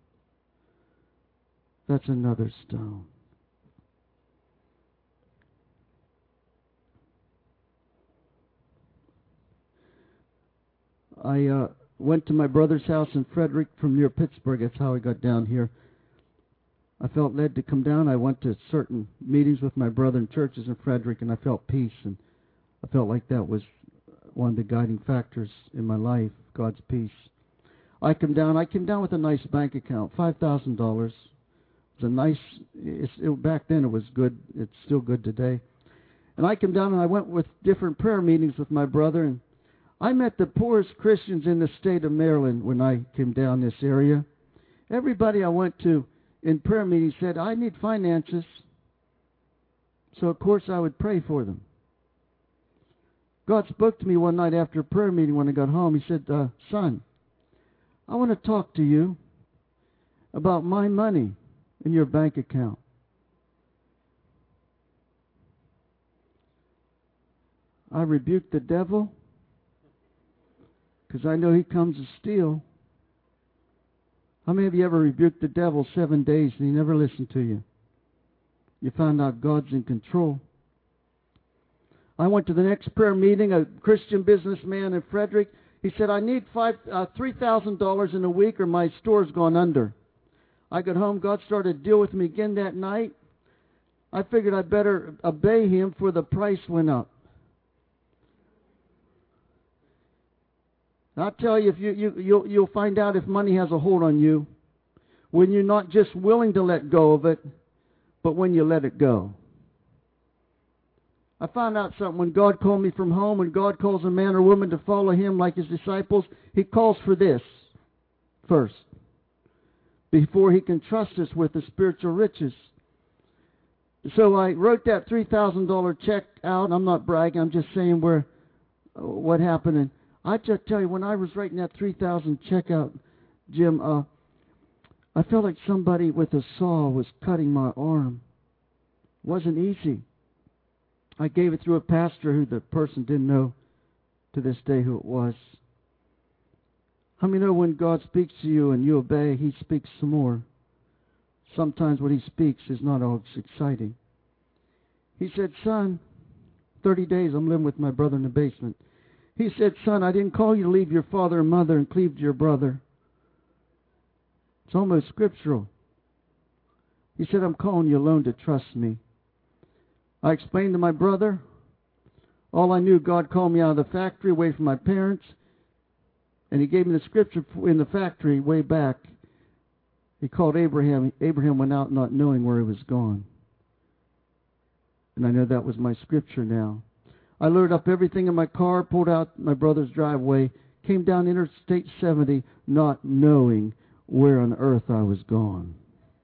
That's another stone. I uh, went to my brother's house in Frederick from near Pittsburgh. That's how I got down here. I felt led to come down. I went to certain meetings with my brother in churches in Frederick, and I felt peace. And I felt like that was one of the guiding factors in my life, God's peace. I come down. I came down with a nice bank account, five thousand dollars. It was a nice. It's, it, back then it was good. It's still good today. And I came down and I went with different prayer meetings with my brother, and I met the poorest Christians in the state of Maryland when I came down this area. Everybody I went to in prayer meeting said, I need finances. So, of course, I would pray for them. God spoke to me one night after a prayer meeting when I got home. He said, uh, son, I want to talk to you about my money in your bank account. I rebuked the devil because I know he comes to steal. How many of you ever rebuked the devil seven days and he never listened to you? You found out God's in control. I went to the next prayer meeting, a Christian businessman in Frederick. He said, I need five, uh, three thousand dollars in a week or my store's gone under. I got home. God started to deal with me again that night. I figured I'd better obey him, for the price went up. I'll tell you, if you, you, you'll, you'll find out if money has a hold on you when you're not just willing to let go of it, but when you let it go. I found out something. When God called me from home, when God calls a man or woman to follow him like his disciples, he calls for this first, before he can trust us with the spiritual riches. So I wrote that three thousand dollars check out. I'm not bragging. I'm just saying where what happened. And I just tell you, when I was writing that three thousand dollars check out, Jim, uh, I felt like somebody with a saw was cutting my arm. It wasn't easy. I gave it through a pastor who the person didn't know to this day who it was. How many know when God speaks to you and you obey, he speaks some more? Sometimes what he speaks is not always exciting. He said, son, thirty days I'm living with my brother in the basement. He said, son, I didn't call you to leave your father and mother and cleave to your brother. It's almost scriptural. He said, I'm calling you alone to trust me. I explained to my brother, all I knew, God called me out of the factory away from my parents, and he gave me the scripture in the factory way back. He called Abraham. Abraham went out not knowing where he was gone. And I know that was my scripture now. I loaded up everything in my car, pulled out my brother's driveway, came down Interstate seventy, not knowing where on earth I was gone.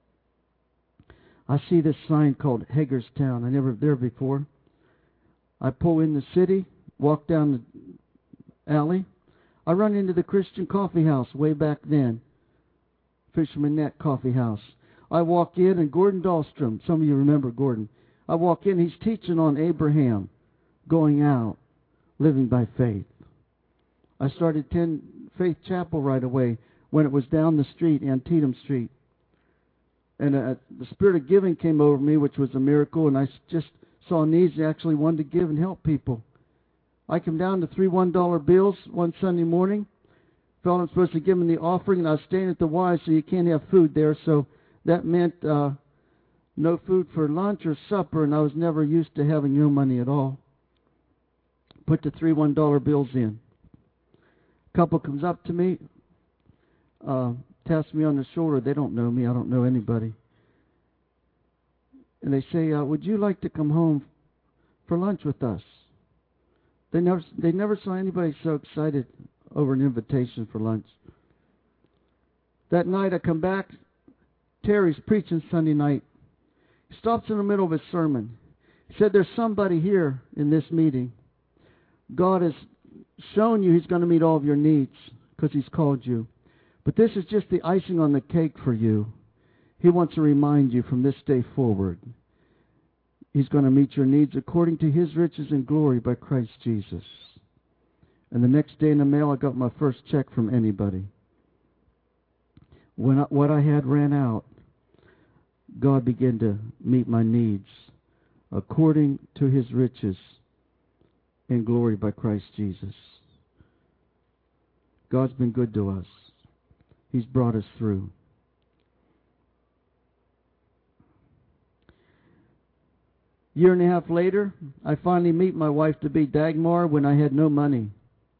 I see this sign called Hagerstown. I never been there before. I pull in the city, walk down the alley. I run into the Christian Coffee House way back then. Fisherman Net Coffee House. I walk in, and Gordon Dahlstrom, some of you remember Gordon. I walk in, he's teaching on Abraham, going out, living by faith. I started attend Faith Chapel right away when it was down the street, Antietam Street. And uh, the spirit of giving came over me, which was a miracle, and I just saw needs and actually wanted to give and help people. I came down to three one dollar bills one Sunday morning. Felt I'm supposed to give them the offering, and I was staying at the Y, so you can't have food there. So that meant uh, no food for lunch or supper, and I was never used to having no money at all. Put the three one dollar bills in. A couple comes up to me. Uh, taps me on the shoulder. They don't know me. I don't know anybody. And they say, uh, would you like to come home for lunch with us? They never, they never saw anybody so excited over an invitation for lunch. That night I come back. Terry's preaching Sunday night. He stops in the middle of his sermon. He said, there's somebody here in this meeting. God has shown you he's going to meet all of your needs because he's called you. But this is just the icing on the cake for you. He wants to remind you from this day forward, he's going to meet your needs according to his riches and glory by Christ Jesus. And the next day in the mail, I got my first check from anybody. When I, what I had ran out, God began to meet my needs according to his riches and glory by Christ Jesus. God's been good to us. He's brought us through. Year and a half later, I finally meet my wife-to-be, Dagmar, when I had no money.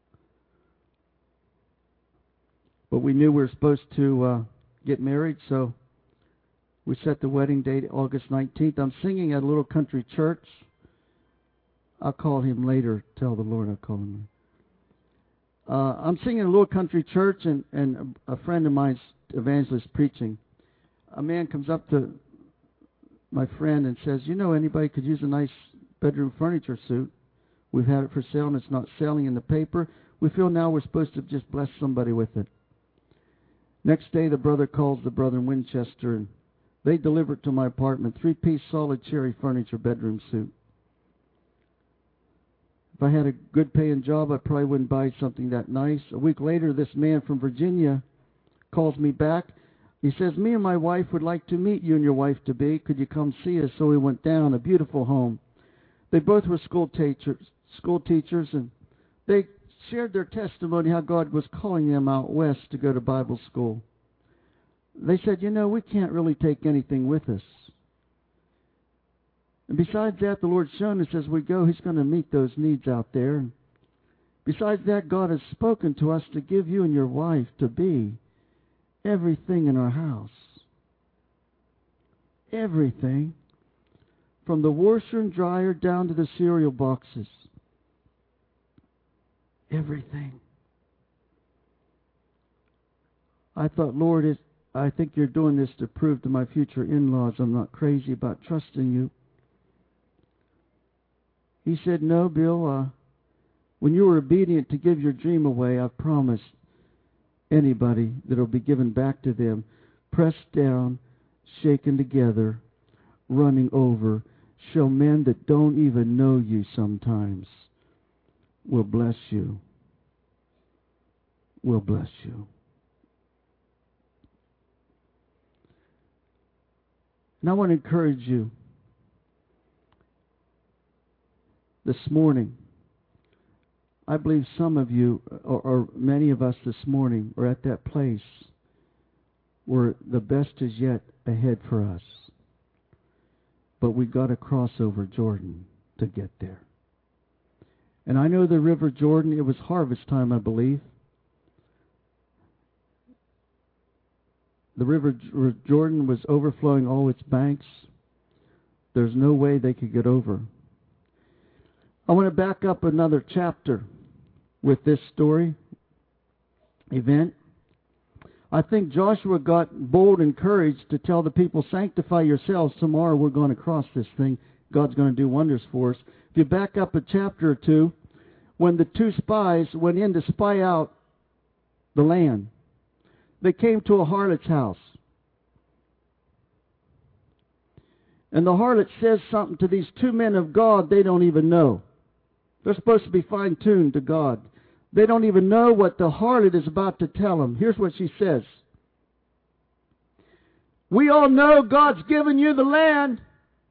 But we knew we were supposed to uh, get married, so we set the wedding date August nineteenth. I'm singing at a little country church. I'll call him later. Tell the Lord I'll call him. Uh, I'm singing in a little country church, and, and a, a friend of mine's evangelist preaching. a man comes up to my friend and says, you know, anybody could use a nice bedroom furniture suit. We've had it for sale and it's not selling in the paper. We feel now we're supposed to just bless somebody with it. Next day, the brother calls the brother in Winchester, and they deliver it to my apartment, three-piece solid cherry furniture bedroom suit. If I had a good-paying job, I probably wouldn't buy something that nice. A week later, this man from Virginia calls me back. He says, me and my wife would like to meet you and your wife-to-be. Could you come see us? So we went down, a beautiful home. They both were school teachers, school teachers, and they shared their testimony how God was calling them out west to go to Bible school. They said, you know, we can't really take anything with us. And besides that, the Lord's shown us as we go, He's going to meet those needs out there. And besides that, God has spoken to us to give you and your wife to be everything in our house. Everything. From the washer and dryer down to the cereal boxes. Everything. I thought, Lord, it, I think you're doing this to prove to my future in-laws I'm not crazy about trusting you. He said, no, Bill, uh, when you were obedient to give your dream away, I promised anybody that will be given back to them, pressed down, shaken together, running over, show men that don't even know you sometimes will bless you. Will bless you. And I want to encourage you this morning. I believe some of you, or, or many of us this morning, are at that place where the best is yet ahead for us. But we got to cross over Jordan to get there. And I know the River Jordan, it was harvest time, I believe. The River Jordan was overflowing all its banks. There's no way they could get over. I want to back up another chapter with this story, event. I think Joshua got bold and courage to tell the people, sanctify yourselves. Tomorrow we're going to cross this thing. God's going to do wonders for us. If you back up a chapter or two, when the two spies went in to spy out the land, they came to a harlot's house. And the harlot says something to these two men of God they don't even know. They're supposed to be fine-tuned to God. They don't even know what the harlot is about to tell them. Here's what she says. We all know God's given you the land.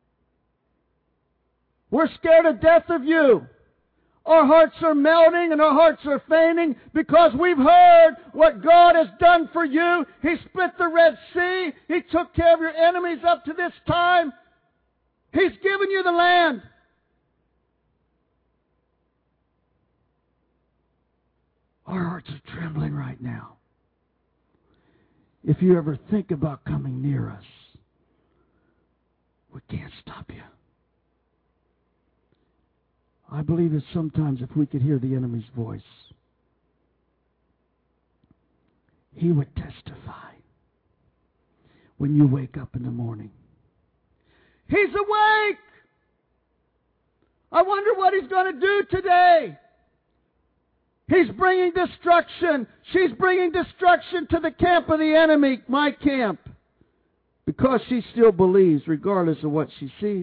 We're scared to death of you. Our hearts are melting and our hearts are fainting because we've heard what God has done for you. He split the Red Sea. He took care of your enemies up to this time. He's given you the land. Our hearts are trembling right now. If you ever think about coming near us, we can't stop you. I believe that sometimes if we could hear the enemy's voice, he would testify when you wake up in the morning. He's awake! I wonder what he's going to do today. He's bringing destruction. She's bringing destruction to the camp of the enemy, my camp, because she still believes regardless of what she sees.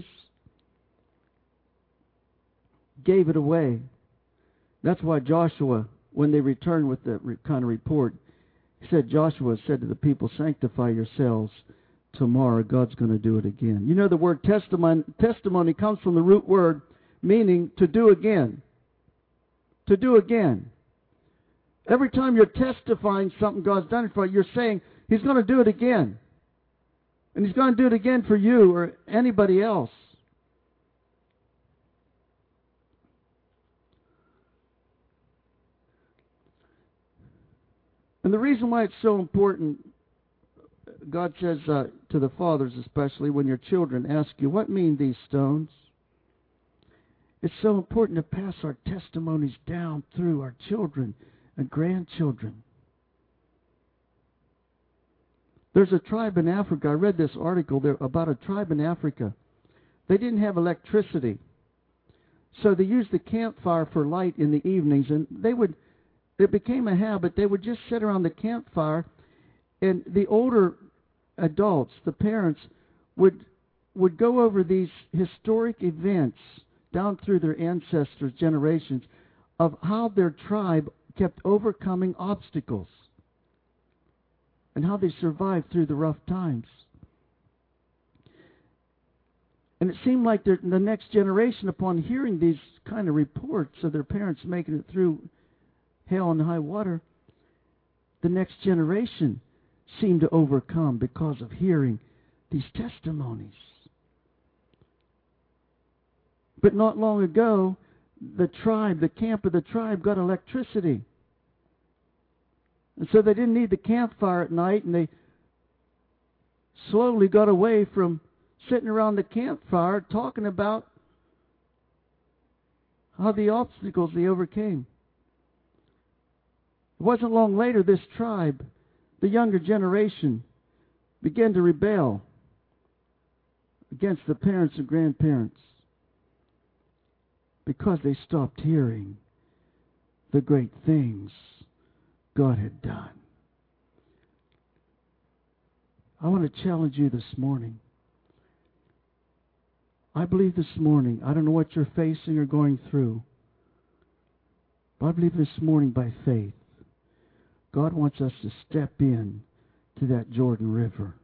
Gave it away. That's why Joshua, when they returned with the kind of report, he said, Joshua said to the people, sanctify yourselves. Tomorrow God's going to do it again. You know the word testimony, testimony comes from the root word meaning to do again. To do again. Every time you're testifying something God's done for you, you're saying He's going to do it again. And He's going to do it again for you or anybody else. And the reason why it's so important, God says uh, to the fathers especially, when your children ask you, what mean these stones? It's so important to pass our testimonies down through our children and grandchildren. There's a tribe in Africa. I read this article there about a tribe in Africa. They didn't have electricity. So they used the campfire for light in the evenings, and they would, it became a habit. They would just sit around the campfire, and the older adults, the parents, would would go over these historic events down through their ancestors' generations of how their tribe kept overcoming obstacles and how they survived through the rough times. And it seemed like the next generation, upon hearing these kind of reports of their parents making it through hell and high water, the next generation seemed to overcome because of hearing these testimonies. But not long ago, the tribe, the camp of the tribe, got electricity. And so they didn't need the campfire at night, and they slowly got away from sitting around the campfire talking about how the obstacles they overcame. It wasn't long later this tribe, the younger generation, began to rebel against the parents and grandparents because they stopped hearing the great things God had done. I want to challenge you this morning. I believe this morning, I don't know what you're facing or going through, but I believe this morning by faith, God wants us to step in to that Jordan River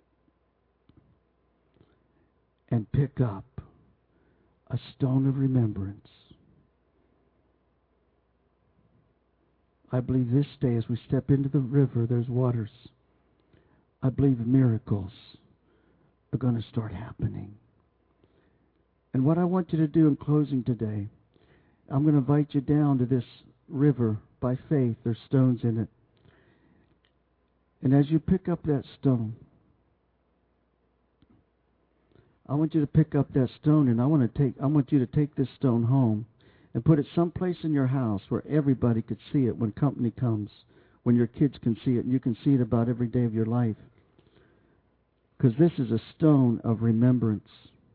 and pick up a stone of remembrance. I believe this day as we step into the river, there's waters. I believe miracles are going to start happening. And what I want you to do in closing today, I'm going to invite you down to this river by faith. There's stones in it. And as you pick up that stone, I want you to pick up that stone, and I want to take. I want you to take this stone home and put it someplace in your house where everybody could see it when company comes, when your kids can see it, and you can see it about every day of your life. Because this is a stone of remembrance.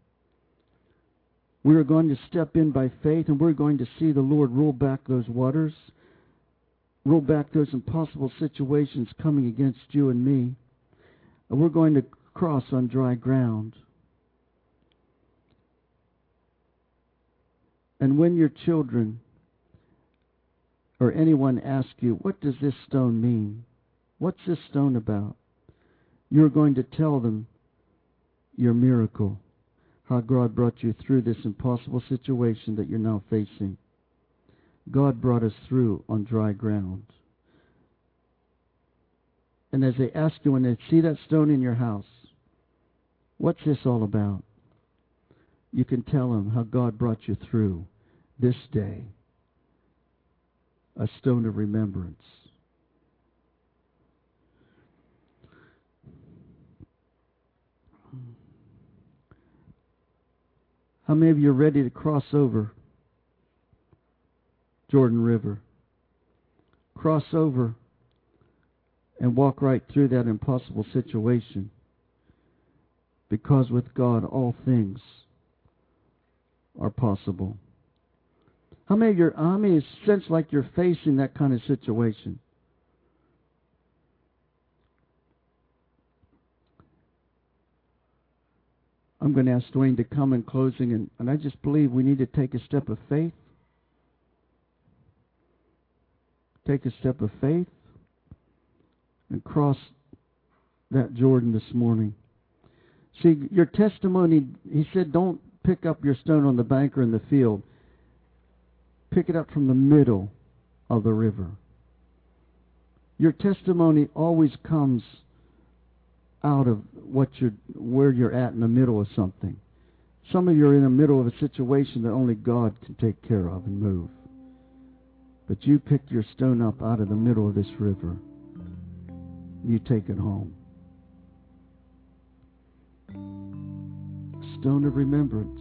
We are going to step in by faith, and we're going to see the Lord roll back those waters, roll back those impossible situations coming against you and me. And we're going to cross on dry ground. And when your children or anyone asks you, what does this stone mean? What's this stone about? You're going to tell them your miracle, how God brought you through this impossible situation that you're now facing. God brought us through on dry ground. And as they ask you, when they see that stone in your house, what's this all about? You can tell them how God brought you through this day, a stone of remembrance. How many of you are ready to cross over Jordan River? Cross over and walk right through that impossible situation. Because with God, all things are possible. How many of you, how many sense like you're facing that kind of situation? I'm going to ask Dwayne to come in closing, and, and I just believe we need to take a step of faith. Take a step of faith and cross that Jordan this morning. See, your testimony, he said, don't pick up your stone on the bank or in the field. Pick it up from the middle of the river. Your testimony always comes out of what you're, where you're at in the middle of something. Some of you are in the middle of a situation that only God can take care of and move. But you pick your stone up out of the middle of this river. You take it home. Stone of remembrance.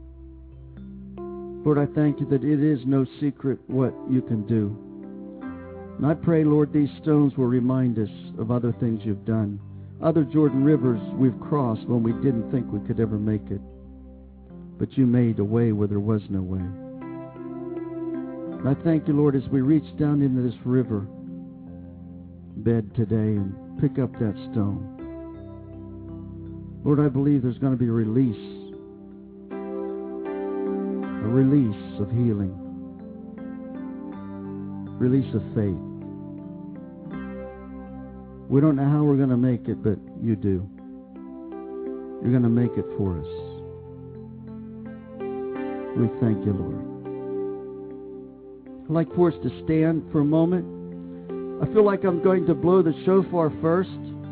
Lord, I thank you that it is no secret what you can do. And I pray, Lord, these stones will remind us of other things you've done, Other Jordan rivers we've crossed when we didn't think we could ever make it. But you made a way where there was no way. And I thank you, Lord, as we reach down into this river bed today and pick up that stone. Lord, I believe there's going to be a release, a release of healing, release of faith. We don't know how we're going to make it, but you do. You're going to make it for us. We thank you, Lord. I'd like for us to stand for a moment. I feel like I'm going to blow the shofar first.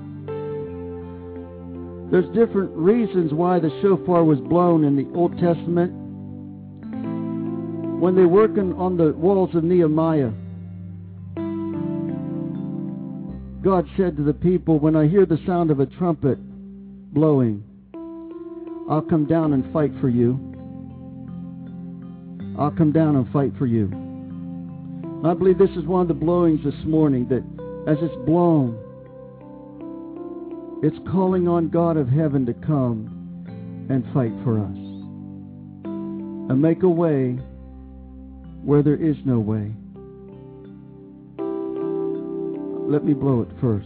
There's different reasons why the shofar was blown in the Old Testament. When they were working on the walls of Nehemiah, God said to the people, when I hear the sound of a trumpet blowing, I'll come down and fight for you. I'll come down and fight for you. And I believe this is one of the blowings this morning, that as it's blown, it's calling on God of heaven to come and fight for us and make a way where there is no way. Let me blow it first.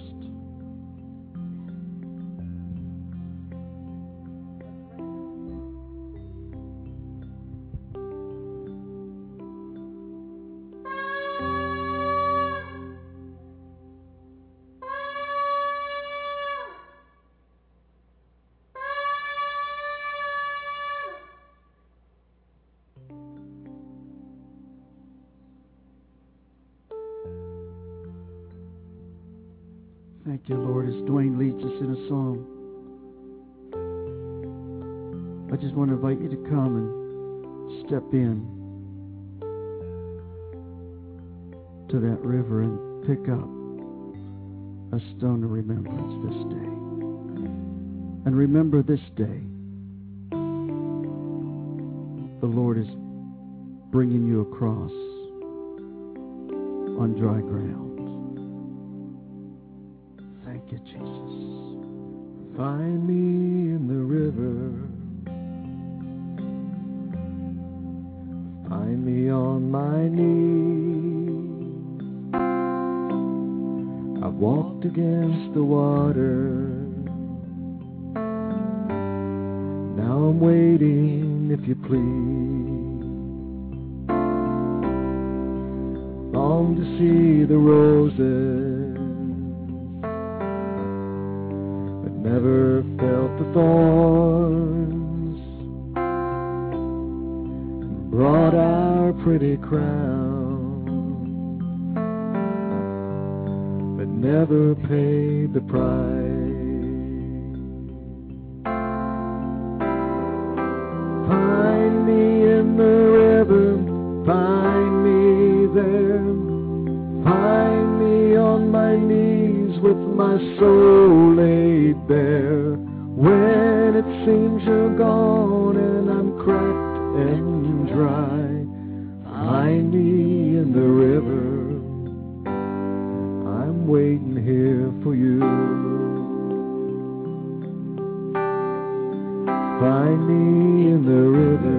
Thank you, Lord, as Dwayne leads us in a song. I just want to invite you to come and step in to that river and pick up a stone of remembrance this day. And remember this day, the Lord is bringing you across on dry ground. Thank you, Jesus. Find me in the river. Find me on my knees. I've walked against the water. Now I'm waiting, if you please. Long to see the roses, never felt the thorns. Brought our pretty crown, but never paid the price. Find me in the river, find me there. Find me on my knees with my soul laid bare. When it seems you're gone and I'm cracked and dry, find me in the river. I'm waiting here for you. Find me in the river.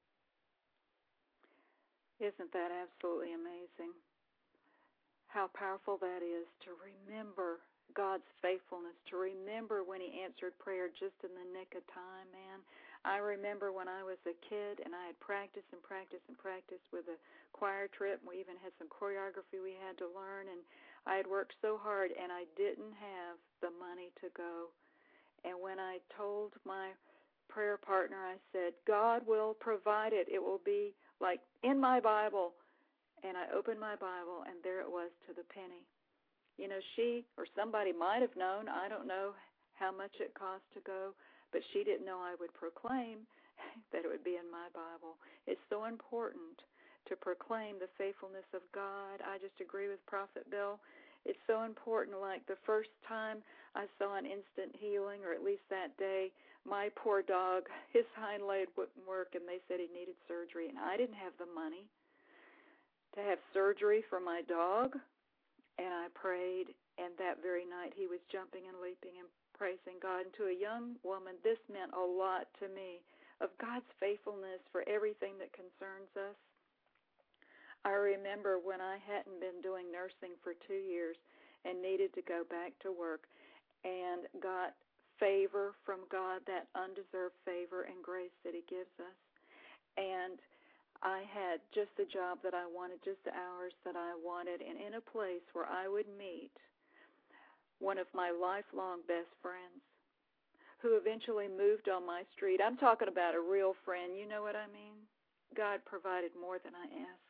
Isn't that absolutely amazing? How powerful that is, to remember God's faithfulness, to remember when He answered prayer just in the nick of time, man. I remember when I was a kid and I had practiced and practiced and practiced with a choir trip. We even had some choreography we had to learn, and I had worked so hard and I didn't have the money to go. And when I told my prayer partner, I said, God will provide it. It will be like in my Bible. And I opened my Bible, and there it was to the penny. You know, she or somebody might have known. I don't know how much it cost to go, but she didn't know I would proclaim that it would be in my Bible. It's so important to proclaim the faithfulness of God. I just agree with Prophet Bill. It's so important. Like the first time I saw an instant healing, or at least that day, my poor dog, his hind leg wouldn't work, and they said he needed surgery, and I didn't have the money to have surgery for my dog, and I prayed, and that very night he was jumping and leaping and praising God. And to a young woman, this meant a lot to me, of God's faithfulness for everything that concerns us. I remember when I hadn't been doing nursing for two years and needed to go back to work and got favor from God, that undeserved favor and grace that He gives us. And I had just the job that I wanted, just the hours that I wanted, and in a place where I would meet one of my lifelong best friends who eventually moved on my street. I'm talking about a real friend, you know what I mean? God provided more than I asked.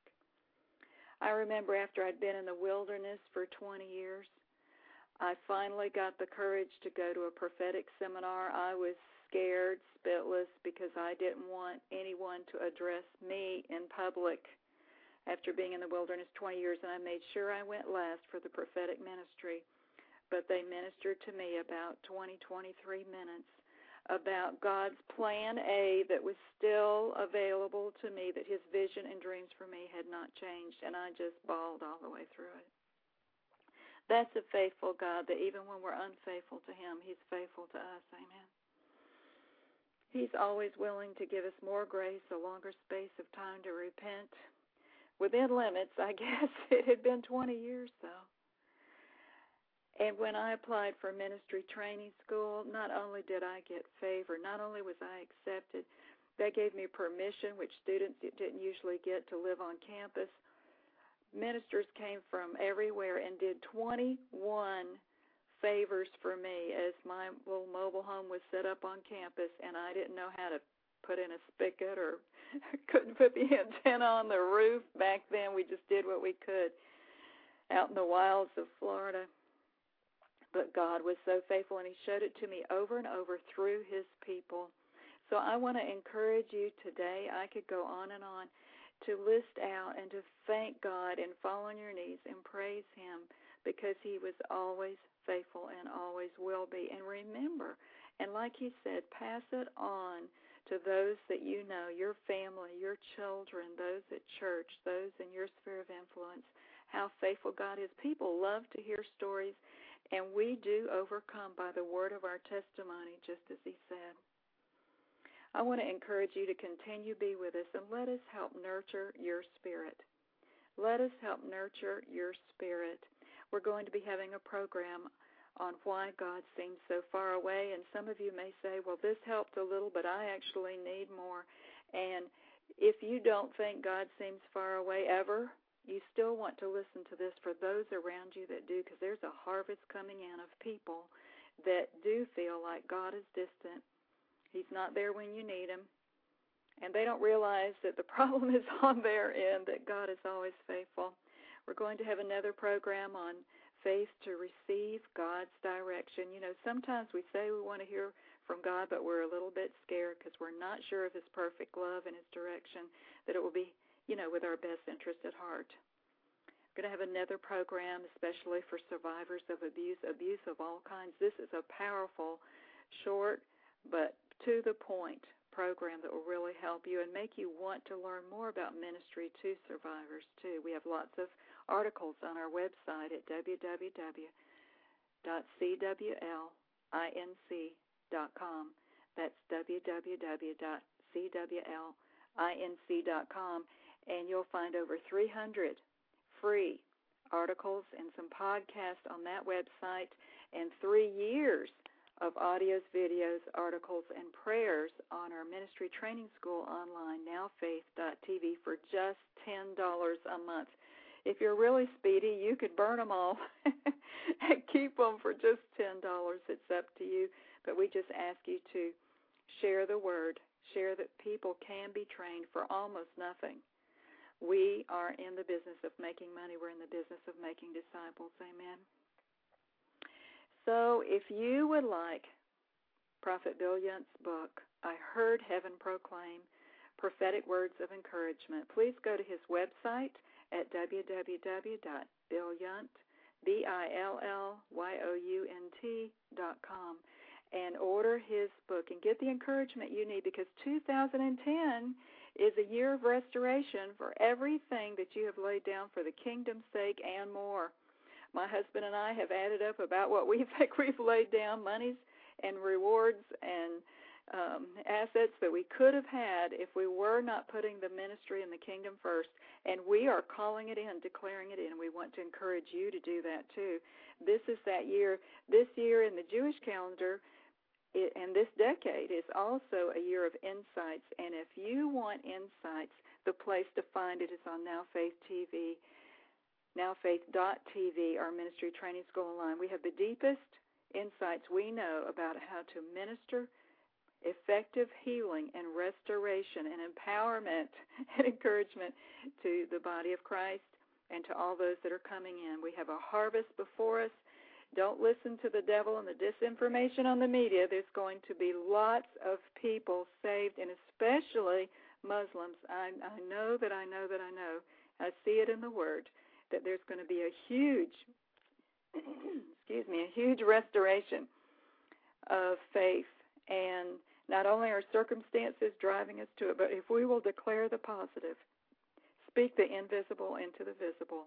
I remember after I'd been in the wilderness for twenty years, I finally got the courage to go to a prophetic seminar. I was scared, spitless, because I didn't want anyone to address me in public after being in the wilderness twenty years, and I made sure I went last for the prophetic ministry. But they ministered to me about twenty, twenty-three minutes about God's plan A that was still available to me, that His vision and dreams for me had not changed, and I just bawled all the way through it. That's a faithful God, that even when we're unfaithful to Him, He's faithful to us. Amen. He's always willing to give us more grace, a longer space of time to repent. Within limits, I guess. It had been twenty years, though. And when I applied for ministry training school, not only did I get favor, not only was I accepted, they gave me permission, which students didn't usually get, to live on campus. Ministers came from everywhere and did twenty-one favors for me as my little mobile home was set up on campus, and I didn't know how to put in a spigot or couldn't put the antenna on the roof. Back then, we just did what we could out in the wilds of Florida. But God was so faithful, and He showed it to me over and over through His people. So I want to encourage you today. I could go on and on to list out and to thank God and fall on your knees and praise Him, because He was always faithful and always will be. And remember, and like He said, pass it on to those that you know, your family, your children, those at church, those in your sphere of influence, how faithful God is. People love to hear stories, and we do overcome by the word of our testimony, just as He said. I want to encourage you to continue to be with us, and let us help nurture your spirit. Let us help nurture your spirit. We're going to be having a program on why God seems so far away, and some of you may say, well, this helped a little, but I actually need more. And if you don't think God seems far away ever, you still want to listen to this for those around you that do, because there's a harvest coming in of people that do feel like God is distant. He's not there when you need Him. And they don't realize that the problem is on their end, that God is always faithful. We're going to have another program on faith to receive God's direction. You know, sometimes we say we want to hear from God, but we're a little bit scared because we're not sure of His perfect love and His direction, that it will be, you know, with our best interest at heart. We're going to have another program, especially for survivors of abuse, abuse of all kinds. This is a powerful, short, but to the point program that will really help you and make you want to learn more about ministry to survivors, too. We have lots of articles on our website at w w w dot c w l inc dot com. That's w w w dot c w l inc dot com, and you'll find over three hundred free articles and some podcasts on that website, and three years of audios, videos, articles, and prayers on our ministry training school online, now faith dot t v, for just ten dollars a month. If you're really speedy, you could burn them all and keep them for just ten dollars. It's up to you, but we just ask you to share the word, share that people can be trained for almost nothing. We are in the business of making money. We're in the business of making disciples. Amen. So if you would like Prophet Bill Yount's book, I Heard Heaven Proclaim, Prophetic Words of Encouragement, please go to his website at w w w dot bill yount, B I L L Y O U N T dot com, and order his book and get the encouragement you need, because two thousand ten is a year of restoration for everything that you have laid down for the kingdom's sake and more. My husband and I have added up about what we think we've laid down. Money's and rewards and um, assets that we could have had if we were not putting the ministry and the kingdom first. And we are calling it in, declaring it in. We want to encourage you to do that too. This is that year. This year in the Jewish calendar, it, and this decade is also a year of insights. And if you want insights, the place to find it is on Now Faith T V, now faith dot t v, our ministry training school online. We have the deepest insights we know about how to minister effective healing and restoration and empowerment and encouragement to the body of Christ and to all those that are coming in. We have a harvest before us. Don't listen to the devil and the disinformation on the media. There's going to be lots of people saved, and especially Muslims. I, I know that I know that I know. I see it in the Word that there's going to be a huge, excuse me, a huge restoration of faith. And not only are circumstances driving us to it, but if we will declare the positive, speak the invisible into the visible,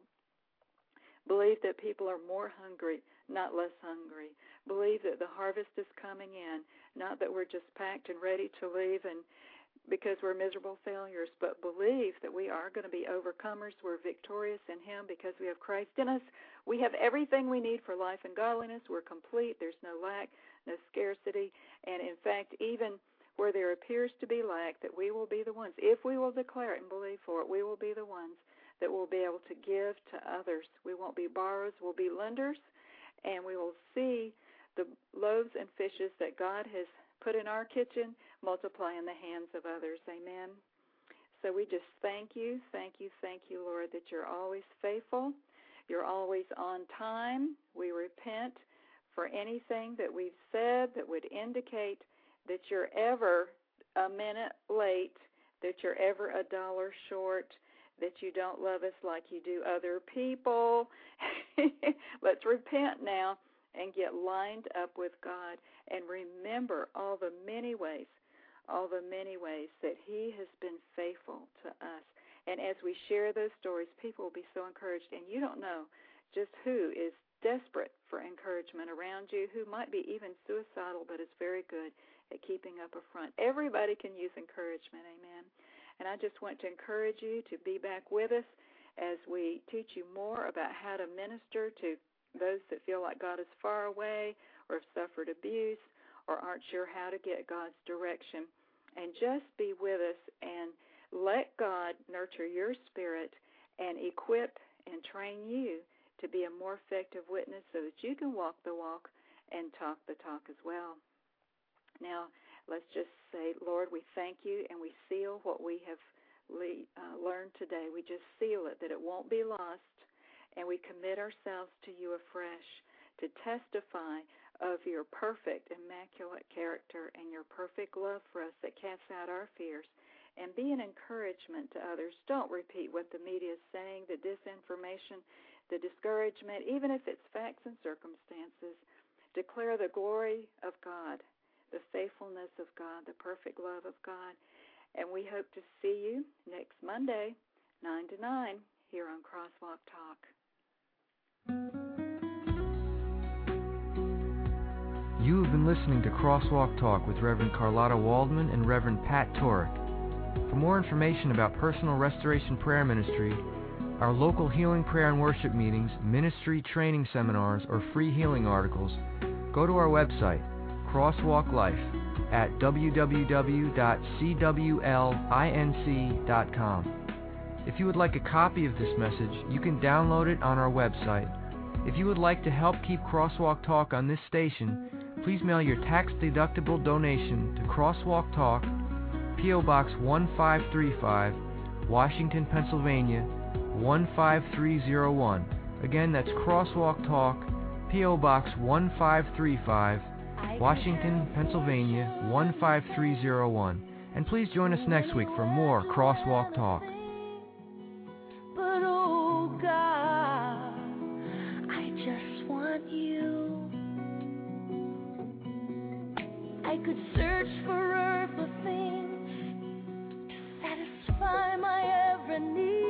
believe that people are more hungry, not less hungry, believe that the harvest is coming in, not that we're just packed and ready to leave and because we're miserable failures, but believe that we are going to be overcomers. We're victorious in Him because we have Christ in us. We have everything we need for life and godliness. We're complete. There's no lack, no scarcity. And in fact, even where there appears to be lack, that we will be the ones, if we will declare it and believe for it, we will be the ones that will be able to give to others. We won't be borrowers, we'll be lenders, and we will see the loaves and fishes that God has put in our kitchen multiply in the hands of others. Amen. So we just thank you, thank you, thank you, Lord, that you're always faithful. You're always on time. We repent for anything that we've said that would indicate that you're ever a minute late, that you're ever a dollar short, that you don't love us like you do other people. Let's repent now and get lined up with God and remember all the many ways, all the many ways that He has been faithful to us. And as we share those stories, people will be so encouraged. And you don't know just who is desperate for encouragement around you, who might be even suicidal but is very good at keeping up a front. Everybody can use encouragement, amen. And I just want to encourage you to be back with us as we teach you more about how to minister to those that feel like God is far away or have suffered abuse or aren't sure how to get God's direction. And just be with us and let God nurture your spirit and equip and train you to be a more effective witness so that you can walk the walk and talk the talk as well. Now, let's just say, Lord, we thank you and we seal what we have le- uh, learned today. We just seal it, that it won't be lost, and we commit ourselves to you afresh to testify of your perfect, immaculate character and your perfect love for us that casts out our fears, and be an encouragement to others. Don't repeat what the media is saying, the disinformation, the discouragement, even if it's facts and circumstances. Declare the glory of God, the faithfulness of God, the perfect love of God. And we hope to see you next Monday, nine to nine, here on Crosswalk Talk. You have been listening to Crosswalk Talk with Reverend Carlotta Waldman and Reverend Pat Torek. For more information about Personal Restoration Prayer Ministry, our local healing prayer and worship meetings, ministry training seminars, or free healing articles, go to our website, Crosswalk Life, at w w w dot c w l inc dot com. If you would like a copy of this message, you can download it on our website. If you would like to help keep Crosswalk Talk on this station, please mail your tax-deductible donation to Crosswalk Talk, P O Box one five three five, Washington, Pennsylvania, one five three zero one. Again, that's Crosswalk Talk, P O Box one five three five, Washington, Pennsylvania, one five three zero one. And please join us next week for more Crosswalk Talk. But oh God, I just want you. I could search for earthly things to satisfy my every need.